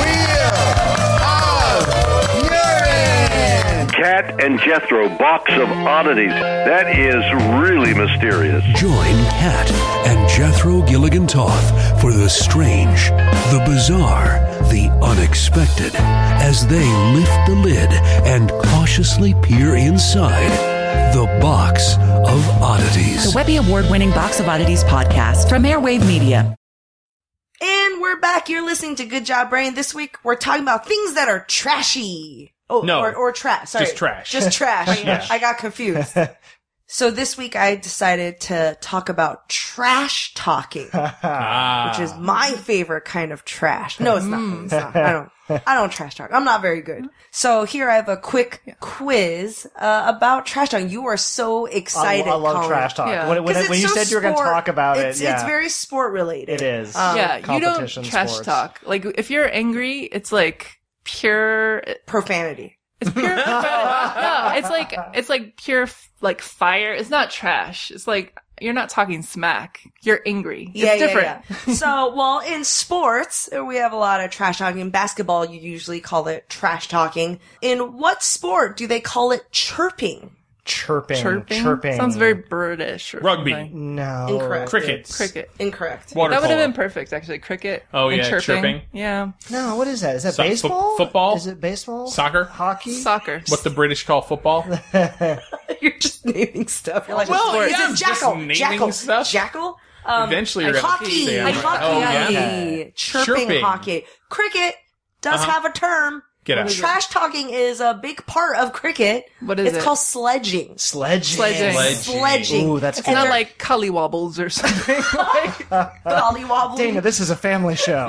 Cat and Jethro, box of oddities. That is really mysterious. Join Cat and Jethro Gilligan Toth for the strange, the bizarre, the unexpected, as they lift the lid and cautiously peer inside the Box of Oddities. The Webby Award-winning Box of Oddities podcast from Airwave Media. And we're back. You're listening to Good Job Brain. This week, we're talking about things that are trashy. Oh, No. or, or trash. Sorry. Just trash. Just trash. Yeah. I got confused. So this week, I decided to talk about trash talking, Ah. which is my favorite kind of trash. No, it's not. It's not. I don't. I don't trash talk. I'm not very good. So here I have a quick quiz uh, about trash talking. You are so excited. I, I love Colin. trash talk. Yeah. When, when, 'Cause when it's you so said you were going to sport- talk about it's, it, yeah, it's very sport related. it is. Um, yeah, you don't competition trash sports. talk. Like, if you're angry, it's like pure. Profanity. It's pure. No, it's like it's like pure like fire. It's not trash. It's like you're not talking smack. You're angry. It's Yeah, different. yeah, yeah. So, well, in sports, we have a lot of trash talking. In basketball, you usually call it trash talking. In what sport do they call it chirping? Chirping, Chirping? chirping. Sounds very British. Or Rugby. something. No. Incorrect. Cricket. Cricket. Incorrect. Water That would have polo. been perfect, actually. Cricket. Oh, and yeah, chirping. chirping. Yeah. No, what is that? Is that So- fo- baseball? football? Is it baseball? Soccer? Hockey? Soccer. What the British call football. You're just naming stuff. You're like, Well, is yeah, it just jackal? naming Jackal? stuff. Jackal? Um, Eventually you're like gonna hockey. say it Like right. hockey. Oh, yeah. Chirping, Chirping. hockey. Cricket does Uh-huh. have a term. Get out. Trash talking is a big part of cricket. What is it's it? called sledging. Sledging. Sledging. Sledging. Ooh, that's It's good. not like collywobbles or something. like, Collywobble. Dana, this is a family show.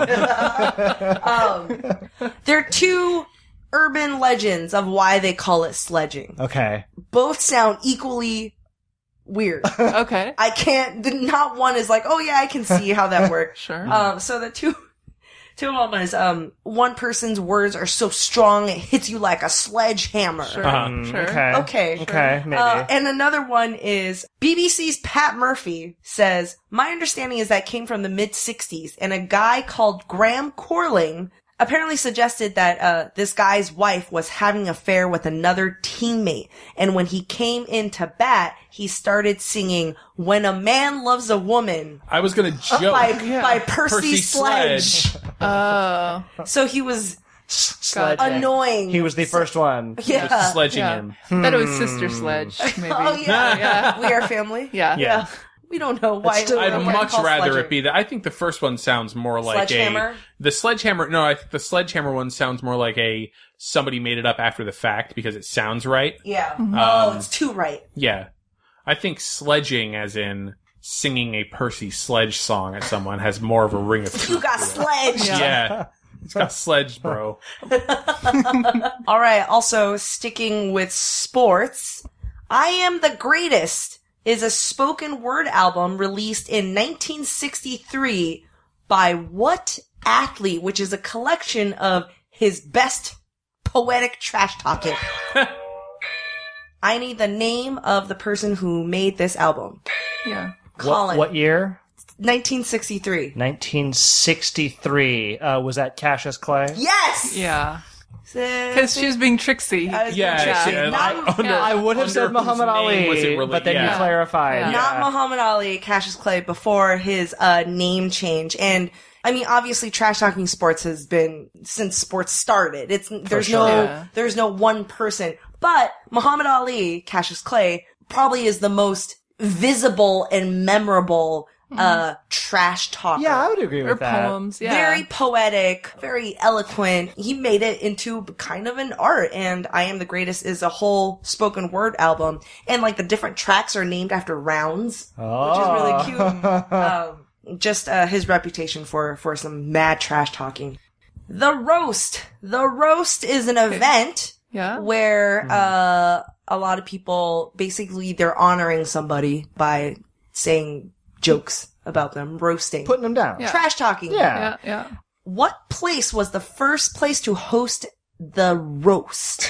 um, there are two urban legends of why they call it sledging. Okay. Both sound equally weird. okay. I can't, not one is like, oh yeah, I can see how that works. Sure. Um, so the two, two of them is, um, one person's words are so strong it hits you like a sledgehammer. Sure. Um, Sure. Okay. Okay. Okay, maybe. Uh, and another one is B B C's Pat Murphy says, my understanding is that came from the mid sixties and a guy called Graham Corling apparently suggested that, uh, this guy's wife was having an affair with another teammate. And when he came in to bat, he started singing When a Man Loves a Woman I was gonna uh, joke. by, Yeah. by Percy, Percy Sledge. Sledge. Oh. So he was Sledging. annoying. He was the first one. yeah. Just sledging Yeah. him. Thought it was Sister Sledge, maybe. Oh yeah. Yeah. We are family. Yeah. Yeah. We don't know why. still- why I'd it's much called rather sledging. it be that. I think the first one sounds more like Sledgehammer? a the sledgehammer. No, I think the sledgehammer one sounds more like a somebody made it up after the fact because it sounds right. Yeah. Um, oh, it's too right. Yeah, I think sledging, as in singing a Percy Sledge song at someone, has more of a ring of You truth. got sledged. Yeah, it's got sledged, bro. All right. Also, sticking with sports, I Am the Greatest is a spoken word album released in nineteen sixty-three by what athlete, which is a collection of his best poetic trash talking. I need the name of the person who made this album. Yeah. Colin. What, what year? nineteen sixty-three. nineteen sixty-three. Uh, was that Cassius Clay? Yes! Yeah. Because Because she was being tricksy. I was Yeah, gonna say, yeah, not, I- under- I would have under said whose Muhammad name Ali, was it really- but then yeah. you clarified. Yeah. not Yeah. Muhammad Ali, Cassius Clay, before his uh, name change. And I mean, obviously, trash talking sports has been since sports started. It's there's sure. no Yeah. there's no one person, but Muhammad Ali, Cassius Clay, probably is the most visible and memorable uh trash talker. Yeah, I would agree with Or that. poems. Yeah. Very poetic, very eloquent. He made it into kind of an art, and I Am the Greatest is a whole spoken word album. And like the different tracks are named after rounds, Oh. which is really cute. um, just uh, his reputation for, for some mad trash talking. The Roast. The Roast is an event Yeah. where uh, a lot of people, basically, they're honoring somebody by saying jokes about them, roasting. Putting them down. Yeah. Trash talking. Yeah. Yeah. Yeah. What place was the first place to host the roast?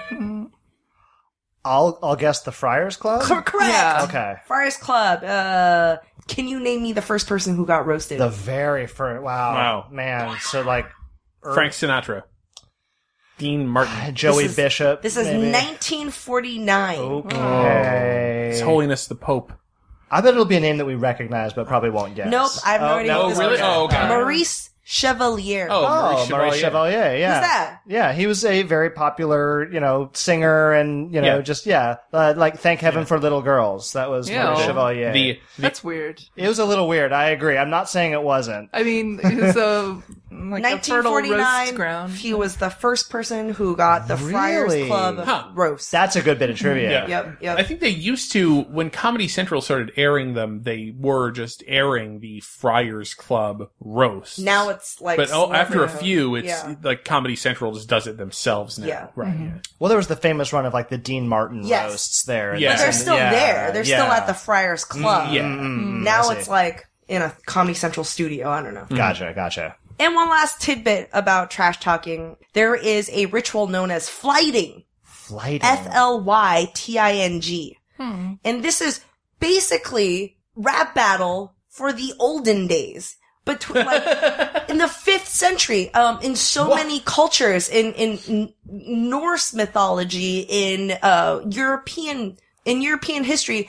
I'll I'll guess the Friars Club. Cor- Correct. Yeah. Okay. Friars Club. Uh, can you name me the first person who got roasted? The very first. Wow. Wow. Man. So like Frank Sinatra, Dean Martin, Joey This is- Bishop. This is maybe? nineteen forty-nine. Okay. His Holiness the Pope. I bet it'll be a name that we recognize, but probably won't guess. Nope, I have no Oh, idea no, what this really? is. Oh, okay. Maurice Chevalier. Oh, Oh, Maurice Maurice Chevalier. Chevalier. Yeah. Who's that? Yeah, he was a very popular, you know, singer, and you know, Yeah. just yeah, uh, like Thank Heaven for Little Girls. That was Yeah. Maurice Chevalier. The, the That's weird. It was a little weird. I agree. I'm not saying it wasn't. I mean, it's a like a fertile roast nineteen forty-nine. ground. He was the first person who got the Friars Really? Club Huh. roast. That's a good bit of trivia. Yeah. Yep, yep. I think they used to, when Comedy Central started airing them, they were just airing the Friars Club roast. Now it's like, but oh, after a celebrity. few, it's Yeah. like Comedy Central just does it themselves now. Yeah. Right. yeah. Well, there was the famous run of like the Dean Martin Yes. roasts there. Yeah. But they're And- still yeah, there. They're still yeah. at the Friars Club. Yeah. Mm, Now I see. it's like in a Comedy Central studio. I don't know. Gotcha, gotcha. And one last tidbit about trash talking. There is a ritual known as flighting. Flighting. F L Y T I N G. And this is basically rap battle for the olden days. Between like in the fifth century, um, in so many cultures, in, in in Norse mythology, in uh European in European history,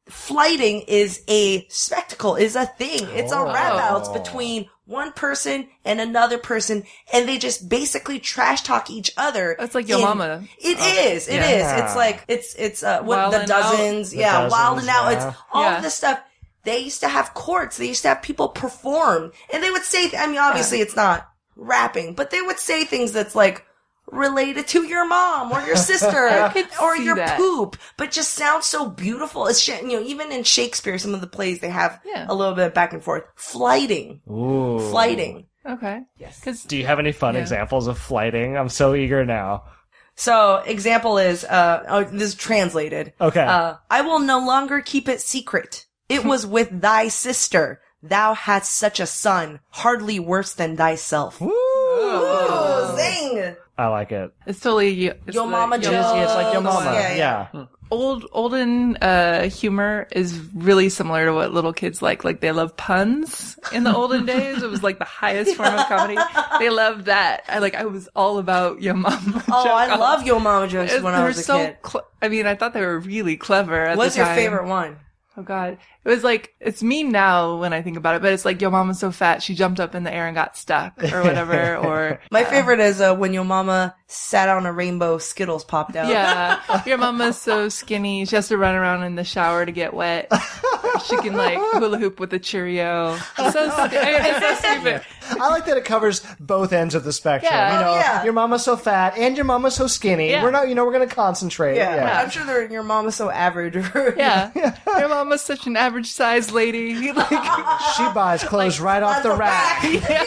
flighting is a spectacle, is a thing. It's a rap Oh. battle. It's between one person and another person, and they just basically trash talk each other. It's like Yo in- Mama. It Oh, is. It yeah. is. It's like it's it's uh what Wild the and Out. dozens. The Yeah, Dozens, Wild and Out. yeah. It's all Yeah. of this stuff. They used to have courts. They used to have people perform, and they would say. I mean, obviously, it's not rapping, but they would say things that's like related to your mom or your sister I could or see your that. poop, but just sounds so beautiful. It's sh- you know, even in Shakespeare, some of the plays they have Yeah. a little bit back and forth. Flighting, Ooh. flighting. Okay. Yes. Because Do you have any fun Yeah. examples of flighting? I'm so eager now. So, example is, uh, oh, this is translated. Okay. Uh, I will no longer keep it secret. It was with thy sister. Thou hadst such a son, hardly worse than thyself. Woo! Ooh, zing! I like it. it's totally it's Yo the- mama It is, jokes. it's like your mama. Yeah, Yeah. yeah. Old olden uh humor is really similar to what little kids like. Like they love puns in the olden days. It was like the highest form of comedy. They love that. I like I was all about Yo Mama. Oh, joke. I love Yo Mama jokes It- when they I were was a so kid. Cl- I mean, I thought they were really clever at What's the your time. favorite one? Oh God. It was like, it's me now when I think about it, but it's like, Yo Mama's so fat, she jumped up in the air and got stuck or whatever, or. My favorite is uh, when your mama sat on a rainbow, Skittles popped out. Yeah. Your mama's so skinny, she has to run around in the shower to get wet. She can like hula hoop with a Cheerio. It's so, stu- it's so stupid. I like that it covers both ends of the spectrum. Yeah. You know, Oh, yeah. your mama's so fat and your mama's so skinny. Yeah. We're not, you know, we're going to concentrate. Yeah. I'm sure they're, your mama's so average. Yeah. Your mama's such an average sized lady. Like, She buys clothes right off the rack.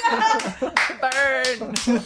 burn.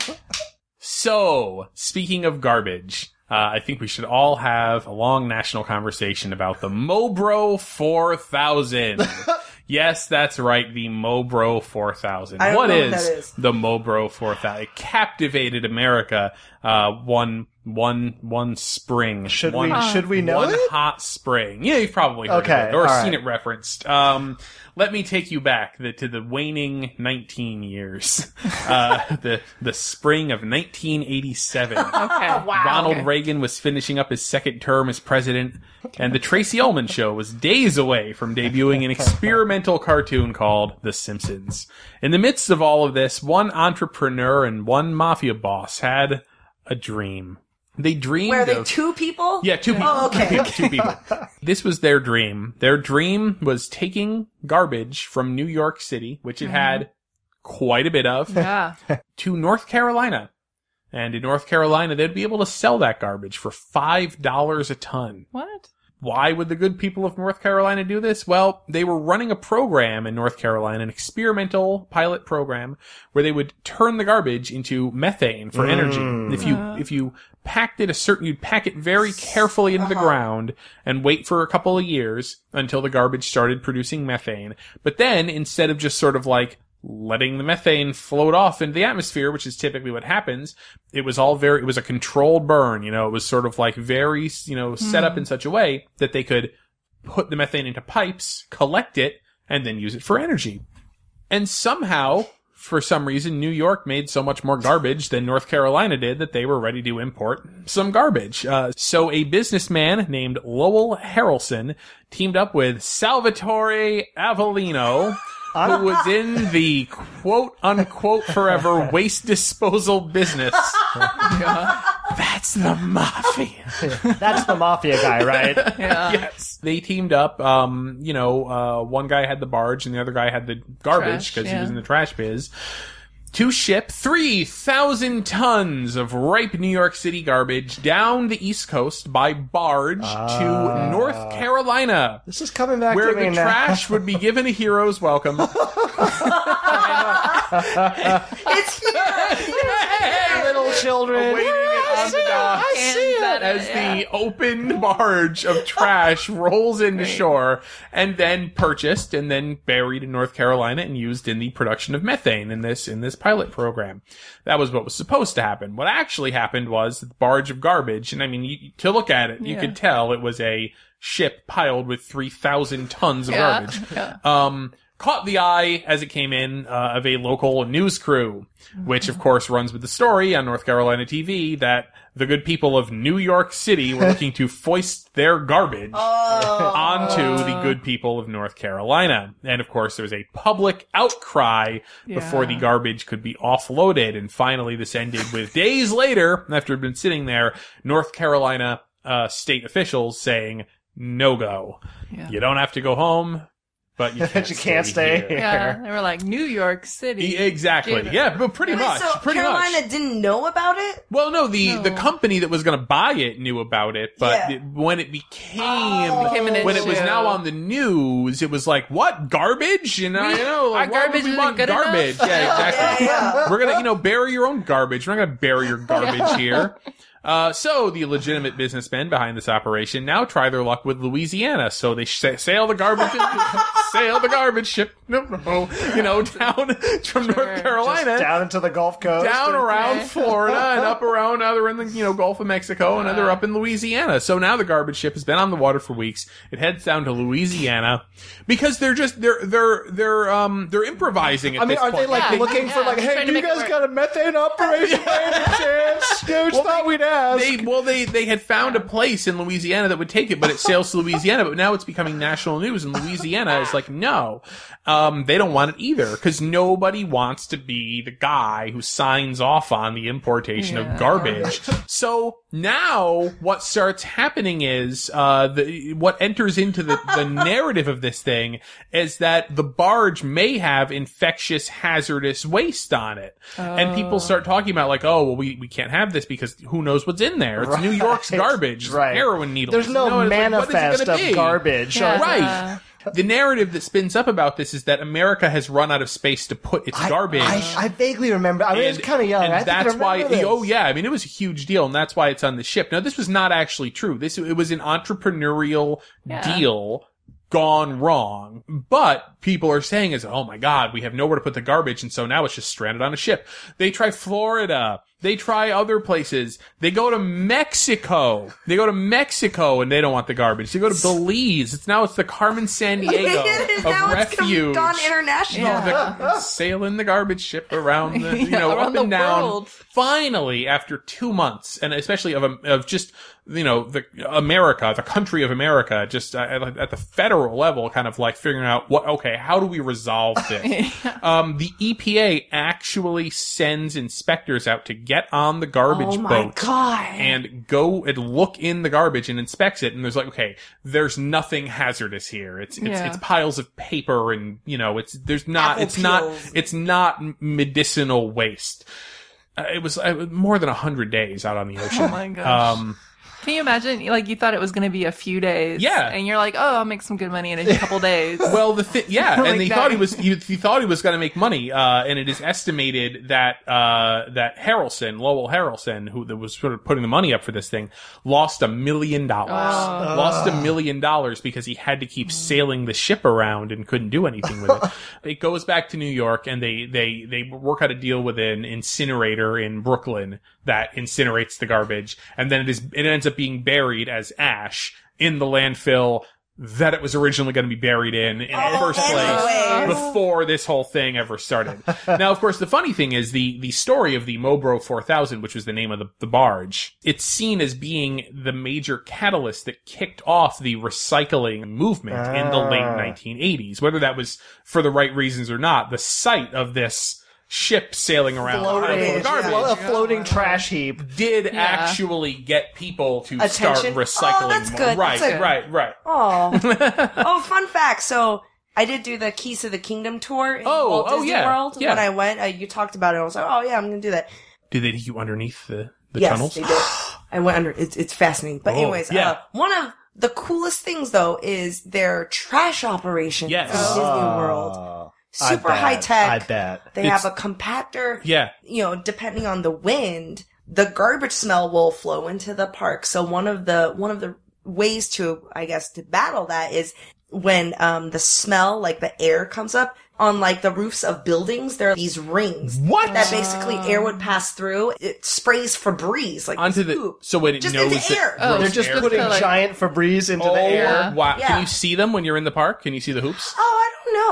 So, speaking of garbage, uh, I think we should all have a long national conversation about the Mobro four thousand. Yes, that's right, the Mobro four thousand. I don't What know is, what that is. the Mobro four thousand? It captivated America uh, one one one spring. Should one, we- should we know one it? hot spring. Yeah, you've probably heard Okay, of it or all seen right. it referenced. Um, let me take you back the, to the waning nineteen years. Uh, the the spring of nineteen eighty-seven. Okay. Wow. Ronald Okay. Reagan was finishing up his second term as president, and the Tracy Ullman Show was days away from debuting an experimental cartoon called The Simpsons. In the midst of all of this, one entrepreneur and one mafia boss had a dream. They dreamed Where are they, of... two people? Yeah, two people. Oh, okay. Two people, two people. This was their dream. Their dream was taking garbage from New York City, which it had quite a bit of, Yeah. to North Carolina. And in North Carolina, they'd be able to sell that garbage for five dollars a ton. What? Why would the good people of North Carolina do this? Well, they were running a program in North Carolina, an experimental pilot program, where they would turn the garbage into methane for energy. Mm. If you, if you packed it a certain, you'd pack it very carefully into the ground and wait for a couple of years until the garbage started producing methane. But then, instead of just sort of like letting the methane float off into the atmosphere, which is typically what happens, it was all very, it was a controlled burn, you know, it was sort of like very, you know, set up in such a way that they could put the methane into pipes, collect it, and then use it for energy. And somehow, for some reason, New York made so much more garbage than North Carolina did that they were ready to import some garbage. Uh, so a businessman named Lowell Harrelson teamed up with Salvatore Avellino, who was in the quote-unquote forever waste disposal business. That's the mafia. That's the mafia guy, right? Yeah. Yes. They teamed up, um, you know, uh, one guy had the barge and the other guy had the garbage Trash, because he yeah. was in the trash biz, to ship three thousand tons of ripe New York City garbage down the East Coast by barge to North Carolina. This is coming back where to me the now. trash would be given a hero's welcome. It's here! Little children. Waiting it on the dock. I see it. As the open barge of trash rolls into shore and then purchased and then buried in North Carolina and used in the production of methane in this in this pilot program. That was what was supposed to happen. What actually happened was the barge of garbage, and I mean, you, to look at it, you Yeah. could tell it was a ship piled with three thousand tons of Yeah. garbage. Yeah. Um, caught the eye as it came in uh, of a local news crew, which of course runs with the story on North Carolina T V that the good people of New York City were looking to foist their garbage Oh. onto the good people of North Carolina. And of course, there was a public outcry Yeah. before the garbage could be offloaded. And finally, this ended with days later, after it had been sitting there, North Carolina uh, state officials saying, no go. Yeah. You don't have to go home, but you can't, You can't stay here. here. Yeah, they were like New York City. E- Exactly. Gave it- Yeah, but pretty Wait, much. so pretty Carolina much. didn't know about it? Well, no, the, No. the company that was going to buy it knew about it, but Yeah. it, when it became, Oh. Became an when it was issue. now on the news, it was like, what? Garbage? And I, We- you know, like, our why would garbage we isn't want good enough? garbage? Yeah, exactly. Yeah, yeah. We're gonna, you know, bury your own garbage. We're not gonna bury your garbage here. Uh, so the legitimate businessmen behind this operation now try their luck with Louisiana. So they sa- sail the garbage, sail the garbage ship, no, no, you know, down from North Carolina. Just down into the Gulf Coast. Down and- around Okay. Florida and up around other in the you know Gulf of Mexico and other up in Louisiana. So now the garbage ship has been on the water for weeks. It heads down to Louisiana because they're just they're they're they're um they're improvising at I mean, this are they point. like Yeah. looking for Yeah. like, hey, Trying do to you make it guys work. got a methane operation by any chance? Dude, Well, thought they- we'd ask. They well they they had found a place in Louisiana that would take it, but it sails to Louisiana. But now it's becoming national news, and Louisiana is like, no, um, they don't want it either because nobody wants to be the guy who signs off on the importation Yeah. of garbage. So now what starts happening is uh, the what enters into the the narrative of this thing is that the barge may have infectious, hazardous waste on it, and people start talking about like, oh, well, we we can't have this because who knows what's in there? It's New York's Right. garbage, It's Right. heroin needles. There's no, it's like, what is it manifest gonna of be? garbage. Yeah. Right. The narrative that spins up about this is that America has run out of space to put its I- garbage. I, I vaguely remember. I mean, I was kind of young. And I think I that's why, remember this. oh yeah, I mean, it was a huge deal, and that's why it's on the ship. Now, this was not actually true. This, it was an entrepreneurial Yeah. deal gone wrong. But people are saying is, oh my God, we have nowhere to put the garbage, and so now it's just stranded on a ship. They try Florida. They try other places. They go to Mexico. They go to Mexico and they don't want the garbage. They go to Belize. It's now it's the Carmen San Diego It is of now it's refuge. gone international. Yeah. The, sailing the garbage ship around the, you Yeah, know, around up and the down. world. Finally, after two months, and especially of, a- of just, you know, the America, the country of America, just uh, at, at the federal level, kind of like figuring out what, okay, how do we resolve this? um, the E P A actually sends inspectors out to get on the garbage Oh my boat God. and go and look in the garbage and inspects it. And there's like, okay, there's nothing hazardous here. It's, it's, Yeah. it's piles of paper and, you know, it's, there's not, Apple it's not, peels. it's not medicinal waste. Uh, it was uh, more than a hundred days out on the ocean. Oh my gosh. Um, Can you imagine, like, you thought it was going to be a few days. Yeah. And you're like, oh, I'll make some good money in a couple days. well, the thi- yeah, Like and he that. thought he was he, he thought he was going to make money, uh, and it is estimated that uh, that Harrelson, Lowell Harrelson, who that was sort of putting the money up for this thing, lost a million dollars. Oh. Lost a million dollars because he had to keep sailing the ship around and couldn't do anything with it. It goes back to New York, and they they they work out a deal with an incinerator in Brooklyn that incinerates the garbage, and then it is it ends up being buried as ash in the landfill that it was originally going to be buried in in the Oh, first anyways. place before this whole thing ever started. Now, of course, the funny thing is the the story of the Mobro four thousand, which was the name of the, the barge, it's seen as being the major catalyst that kicked off the recycling movement in the late Ah. nineteen eighties. Whether that was for the right reasons or not, the sight of this ship sailing around Floating, full of garbage yeah. a floating trash heap. did Yeah. actually get people to Attention? start recycling Oh, that's more. good. Right, That's good. right, right. Oh. oh, fun fact. So I did do the Keys to the Kingdom tour in Oh, Walt oh, Disney yeah, World. yeah. When I went, uh, you talked about it. I was like, oh yeah, I'm going to do that. Did they take you underneath the, the yes, tunnels? they did. I went under. It's, it's fascinating. But Oh, anyways, yeah. uh, one of the coolest things though is their trash operation Yes. in Disney World. Oh, Super I bet, high tech. I bet. They It's- have a compactor. Yeah. You know, depending on the wind, the garbage smell will flow into the park. So one of the, one of the ways to, I guess, to battle that is when, um, the smell, like the air comes up on like the roofs of buildings, there are these rings. What? That basically air would pass through. It sprays Febreze, like Onto this the goop. so when it Just knows into that air. Oh, They're just air- putting to, like- giant Febreze into Oh the air. Yeah. wow! Yeah. Can you see them when you're in the park? Can you see the hoops? Oh, I don't know.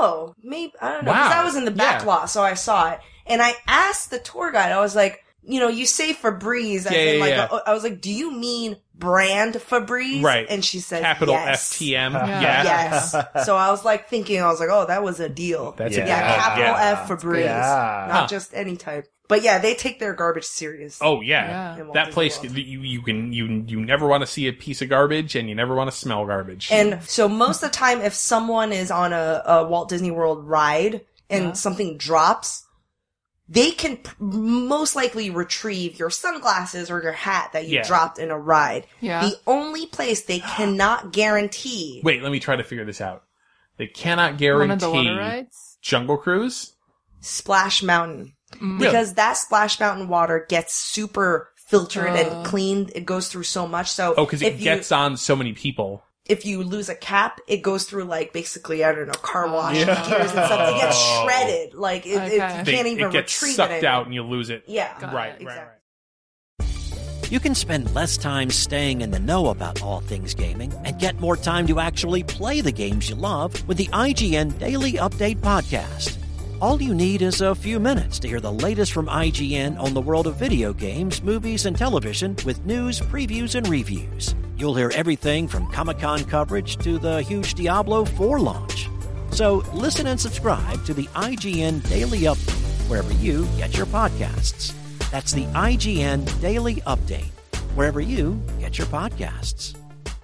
know. Maybe, I don't know. Because Wow. I was in the back Yeah. lot, so I saw it. And I asked the tour guide, I was like, you know, you say Febreze. Yeah, as in yeah, like yeah. a- I was like, do you mean brand Febreze? Right. And she said, Capital yes. F T M. Yeah. Yeah. Yes. So I was like thinking, I was like, oh, that was a deal. That's Yeah. a Yeah, capital yeah. F Febreze. Yeah. Not Huh. just any type. But yeah, they take their garbage serious. Oh yeah, Yeah. In Walt that Disney place World. you you can you you never want to see a piece of garbage, and you never want to smell garbage. And so most of the time, if someone is on a, a Walt Disney World ride and Yeah. something drops, they can p- most likely retrieve your sunglasses or your hat that you Yeah. dropped in a ride. Yeah. The only place they cannot guarantee Wait, let me try to figure this out. They cannot One guarantee of the water rides? Jungle Cruise. Splash Mountain. Mm. Because that Splash Mountain water gets super filtered Uh. and cleaned. It goes through so much. So Oh, because it if you- gets on so many people. if you lose a cap, it goes through like basically, I don't know, car wash Yeah. and gears and stuff. It gets Oh. shredded. Like it, it, Okay. you They- can't even it gets retrieve sucked it. out and you lose it. Yeah. Got Right, it. right, Exactly. right. You can spend less time staying in the know about all things gaming and get more time to actually play the games you love with the I G N Daily Update podcast. All you need is a few minutes to hear the latest from I G N on the world of video games, movies, and television with news, previews, and reviews. You'll hear everything from Comic-Con coverage to the huge Diablo four launch. So listen and subscribe to the I G N Daily Update wherever you get your podcasts. That's the I G N Daily Update wherever you get your podcasts.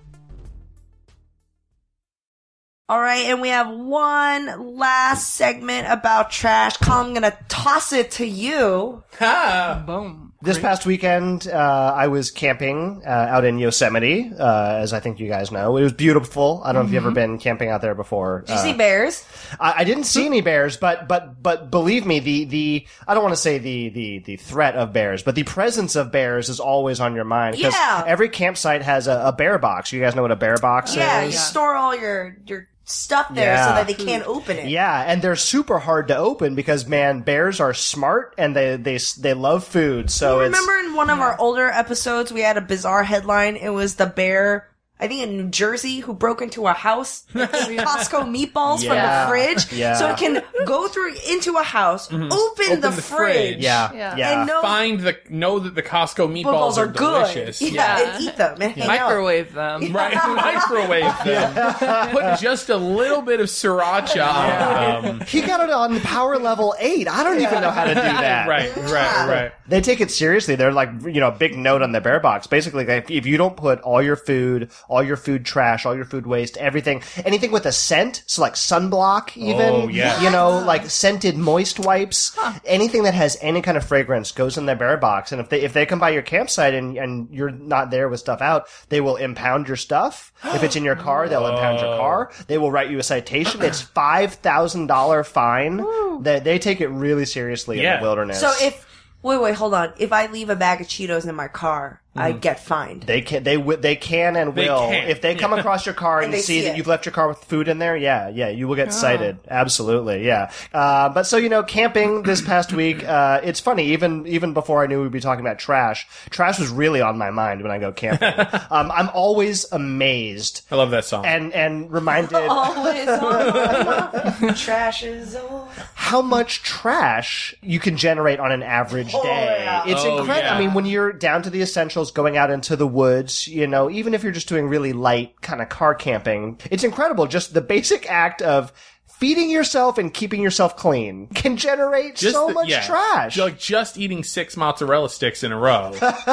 All right, and we have one last segment about trash. Colin, I'm gonna toss it to you. Boom. This past weekend, uh, I was camping uh, out in Yosemite, uh, as I think you guys know. It was beautiful. I don't know if you've ever been camping out there before. Did you Uh, see bears? I, I didn't see any bears, but but but believe me, the the I don't want to say the the the threat of bears, but the presence of bears is always on your mind. Because Yeah. every campsite has a, a bear box. You guys know what a bear box Yeah, is? you store all your your stuff there Yeah. so that they can't open it. Yeah, and they're super hard to open because man, bears are smart and they they they love food. So You it's remember in one of our older episodes, we had a bizarre headline. It was the bear, I think in New Jersey, who broke into a house and ate Costco meatballs Yeah. from the fridge. Yeah. So it can go through into a house, open, Open the, the fridge, fridge. yeah, Yeah. yeah. and know Find the know that the Costco meatballs footballs are, are good. delicious. Yeah, Yeah. and eat them and hang out. Microwave them. Right, microwave them. Put just a little bit of sriracha on them. He got it on power level eight. I don't even know how to do that. Right, right, right. They take it seriously. They're like, you know, a big note on the bear box. Basically, like, if you don't put all your food, all your food trash, all your food waste, everything, anything with a scent, so like sunblock even, Oh, yeah. you know, like scented moist wipes, anything that has any kind of fragrance goes in their bear box. And if they, if they come by your campsite and, and you're not there with stuff out, they will impound your stuff. If it's in your car, they'll impound your car. They will write you a citation. It's five thousand dollars fine. They, they take it really seriously in Yeah. the wilderness. So if wait, wait, hold on. If I leave a bag of Cheetos in my car, I get fined. They can, they wi- they can and They will. can, If they come yeah. across your car and, And you they see see that it. you've left your car with food in there, yeah, yeah, you will get cited. Absolutely, yeah. Uh, but so, you know, camping this past week, uh, it's funny, even, even before I knew we'd be talking about trash, trash was really on my mind when I go camping. um, I'm always amazed I love that song. and, and reminded Always on my mind. Trash is all. how much trash you can generate on an average Oh, day. yeah. It's Oh, incredible. yeah. I mean, when you're down to the essentials, going out into the woods, you know, even if you're just doing really light kind of car camping, it's incredible. Just the basic act of feeding yourself and keeping yourself clean can generate Just so the- much yeah. trash. Like just eating six mozzarella sticks in a row.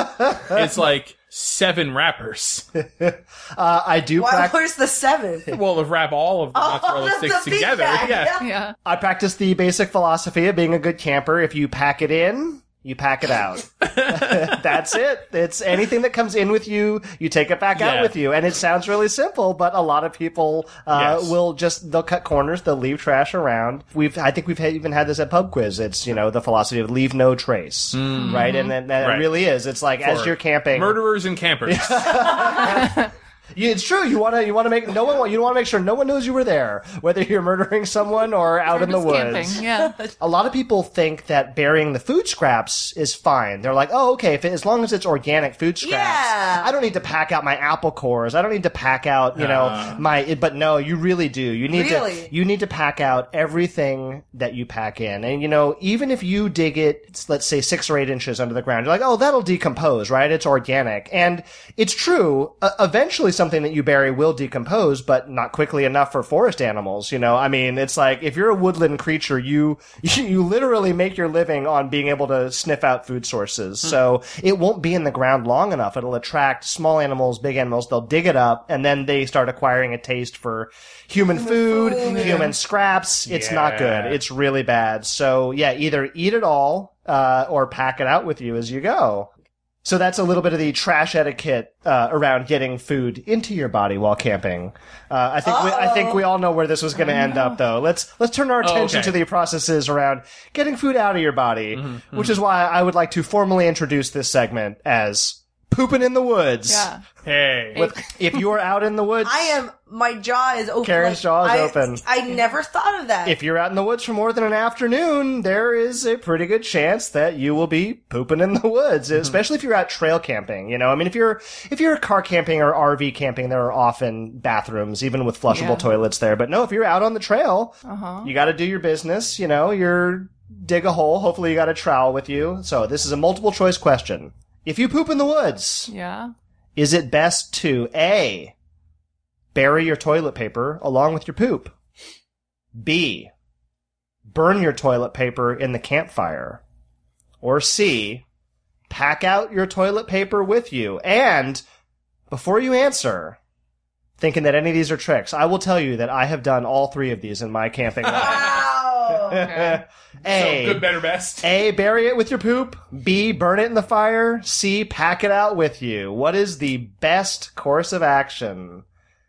It's like seven wrappers. uh, I do Why, practice. where's the seven? Well, to wrap all of the mozzarella that's sticks the big together. bag, Yeah. Yeah. I practice the basic philosophy of being a good camper. If you pack it in, you pack it out. That's it. It's anything that comes in with you, you take it back out Yeah. with you. And it sounds really simple, but a lot of people uh, Yes. will just, they'll cut corners, they'll leave trash around. We've, I think we've had, even had this at Pub Quiz. It's, you know, the philosophy of leave no trace. Right? And then that Right. really is. It's like, as For you're camping. Murderers and campers. Yeah, it's true. You want to you want to make no one you want to make sure no one knows you were there, whether you're murdering someone or out Or in the just woods. camping, yeah. A lot of people think that burying the food scraps is fine. They're like, oh, okay, if it, as long as it's organic food scraps, Yeah. I don't need to pack out my apple cores. I don't need to pack out, you know, Uh. my. But no, you really do. You need Really? to you need to pack out everything that you pack in, and you know, even if you dig it, let's say six or eight inches under the ground, you're like, oh, that'll decompose, right? It's organic, and it's true. Uh, eventually, something that you bury will decompose, but not quickly enough for forest animals. You know, I mean, it's like if you're a woodland creature, you you literally make your living on being able to sniff out food sources. Hmm. So it won't be in the ground long enough. It'll attract small animals, big animals. They'll dig it up, and then they start acquiring a taste for human food, food. human scraps. It's not Yeah. good. It's really bad. So yeah, either eat it all uh, or pack it out with you as you go. So that's a little bit of the trash etiquette uh, around getting food into your body while camping. Uh, I think we, I think we all know where this was going to end up, though. Let's let's turn our attention Oh, okay. to the processes around getting food out of your body, Mm-hmm, which is why I would like to formally introduce this segment as pooping in the woods. Yeah. Hey. With, if you are out in the woods, I am. My jaw is open. Karen's like, jaw is I, open. I never thought of that. If you're out in the woods for more than an afternoon, there is a pretty good chance that you will be pooping in the woods, especially if you're out trail camping. You know, I mean, if you're if you're car camping or R V camping, there are often bathrooms, even with flushable Yeah. toilets there. But no, if you're out on the trail, Uh-huh. you got to do your business. You know, you're dig a hole. Hopefully, you got a trowel with you. So this is a multiple choice question. If you poop in the woods, Yeah. is it best to A, bury your toilet paper along with your poop? B, burn your toilet paper in the campfire? Or C, pack out your toilet paper with you? And before you answer, thinking that any of these are tricks, I will tell you that I have done all three of these in my camping life. Wow. Okay. A, So good, better, best. A, bury it with your poop. B, burn it in the fire. C, pack it out with you. What is the best course of action?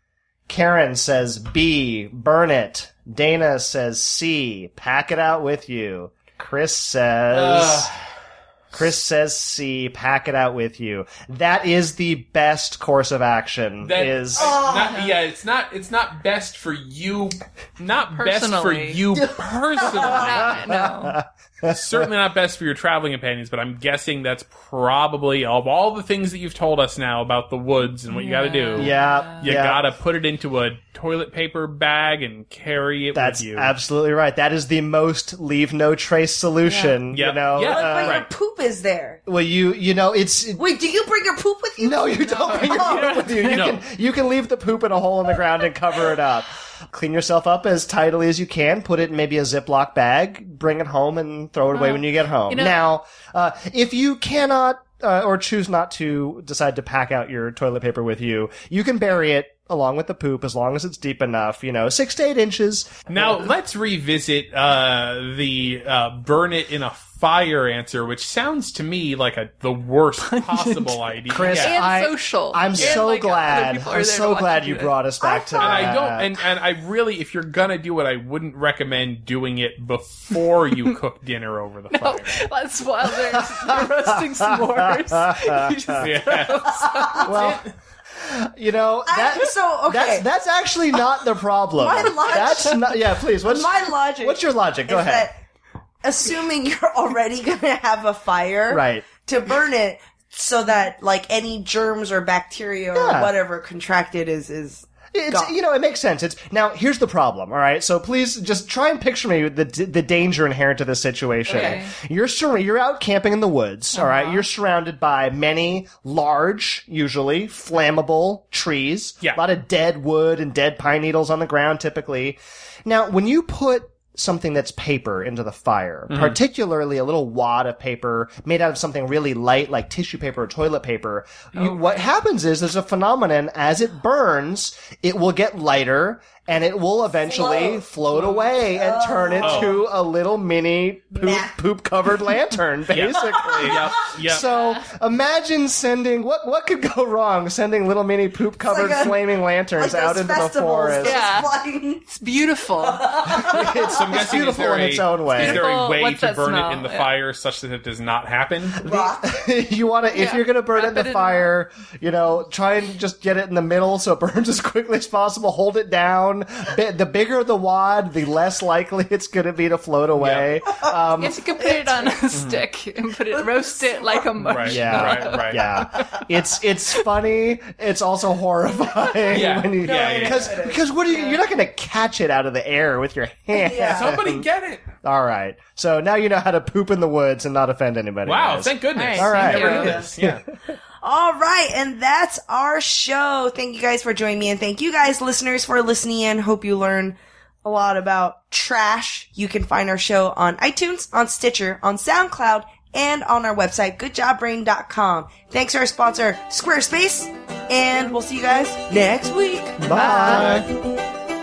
Karen says B, burn it. Dana says C, pack it out with you. Chris says... Ugh. Chris says C, pack it out with you. That is the best course of action. That is not, yeah, it's not. It's not best for you. Not best for Personally. you personally. No. Certainly not best for your traveling companions. But I'm guessing that's probably of all the things that you've told us now about the woods and what you got to do. Yeah, you yeah. gotta put it into a toilet paper bag and carry it That's with you. absolutely right. That is the most leave no trace solution. Yeah. You know, Yeah. But, Uh, but your right. poop is there. well, you you know it's Wait, do you bring your poop with you? no, you don't bring your poop with you. You No. can you can leave the poop in a hole in the ground and cover it up. Clean yourself up as tidily as you can. Put it in maybe a Ziploc bag. Bring it home and throw it away when you get home. you know- now, uh, if you cannot uh, or choose not to decide to pack out your toilet paper with you, you can bury it along with the poop as long as it's deep enough. You know, six to eight inches. Now let's revisit uh, the uh, burn it in a fire answer, which sounds to me like a the worst possible idea. Chris, Yeah. And I, social. I'm And, so like, other glad. people are I'm there to so watch glad you you do it. brought us back to And I that. don't, and, and I really, if you're gonna do it, I wouldn't recommend doing it before you cook dinner over the No, fire. that's while they're, they're roasting s'mores. You just Yeah. well, you know that. I, so okay. That's that's actually not the problem. My logic- That's not. Yeah, please. What's My logic. What's your logic? Go is ahead. that assuming you're already gonna have a fire, Right. to burn it so that like any germs or bacteria Yeah. or whatever contracted is is It's, gone. you know, it makes sense. It's now here's the problem. All right, so please just try and picture me the the danger inherent to this situation. Okay. You're sur- you're out camping in the woods. All right, you're surrounded by many large, usually flammable trees. Yeah. A lot of dead wood and dead pine needles on the ground, typically. Now, when you put something that's paper into the fire, Mm-hmm. particularly a little wad of paper made out of something really light like tissue paper or toilet paper, you, what happens is there's a phenomenon as it burns, it will get lighter and it will eventually float, float away and turn into Oh. a little mini poop, poop covered lantern, basically. Yep. Yep. So imagine sending what what could go wrong? Sending little mini poop covered like a- flaming lanterns like out those into the festivals, forest. those Yeah. flying- It's beautiful. It's, So I'm it's guessing beautiful is there in a, its own way. Is there a Beautiful. way What's to that burn smell? it in the Yeah. fire such that it does not happen? you want to, if Yeah. you're going to burn it in Wrap the it in- fire, you know, try and just get it in the middle so it burns as quickly as possible. Hold it down. Bi- The bigger the wad, the less likely it's going to be to float away. Um, Yes, you can put it on a stick and put it, roast it like a marshmallow. Right. yeah, Right, right. yeah. It's it's funny. It's also horrifying. Yeah. when you, Yeah, yeah, because yeah. because what are you? You're not going to catch it out of the air with your hand. Yeah. Somebody get it. All right. So now you know how to poop in the woods and not offend anybody. Wow, guys. thank goodness. All right. Never Thank knew you. this. Yeah. All right, and that's our show. Thank you guys for joining me, and thank you guys, listeners, for listening in. Hope you learn a lot about trash. You can find our show on iTunes, on Stitcher, on SoundCloud, and on our website, good job brain dot com. Thanks to our sponsor, Squarespace, and we'll see you guys next week. Bye.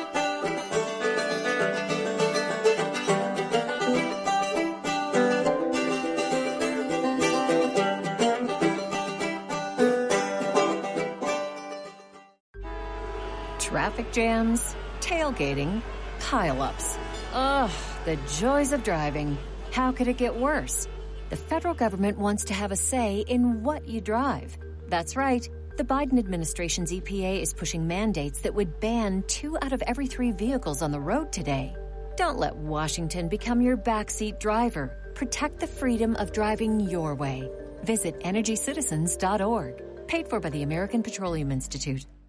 Traffic jams, tailgating, pileups. Ugh, the joys of driving. How could it get worse? The federal government wants to have a say in what you drive. That's right. The Biden administration's E P A is pushing mandates that would ban two out of every three vehicles on the road today. Don't let Washington become your backseat driver. Protect the freedom of driving your way. Visit energy citizens dot org. Paid for by the American Petroleum Institute.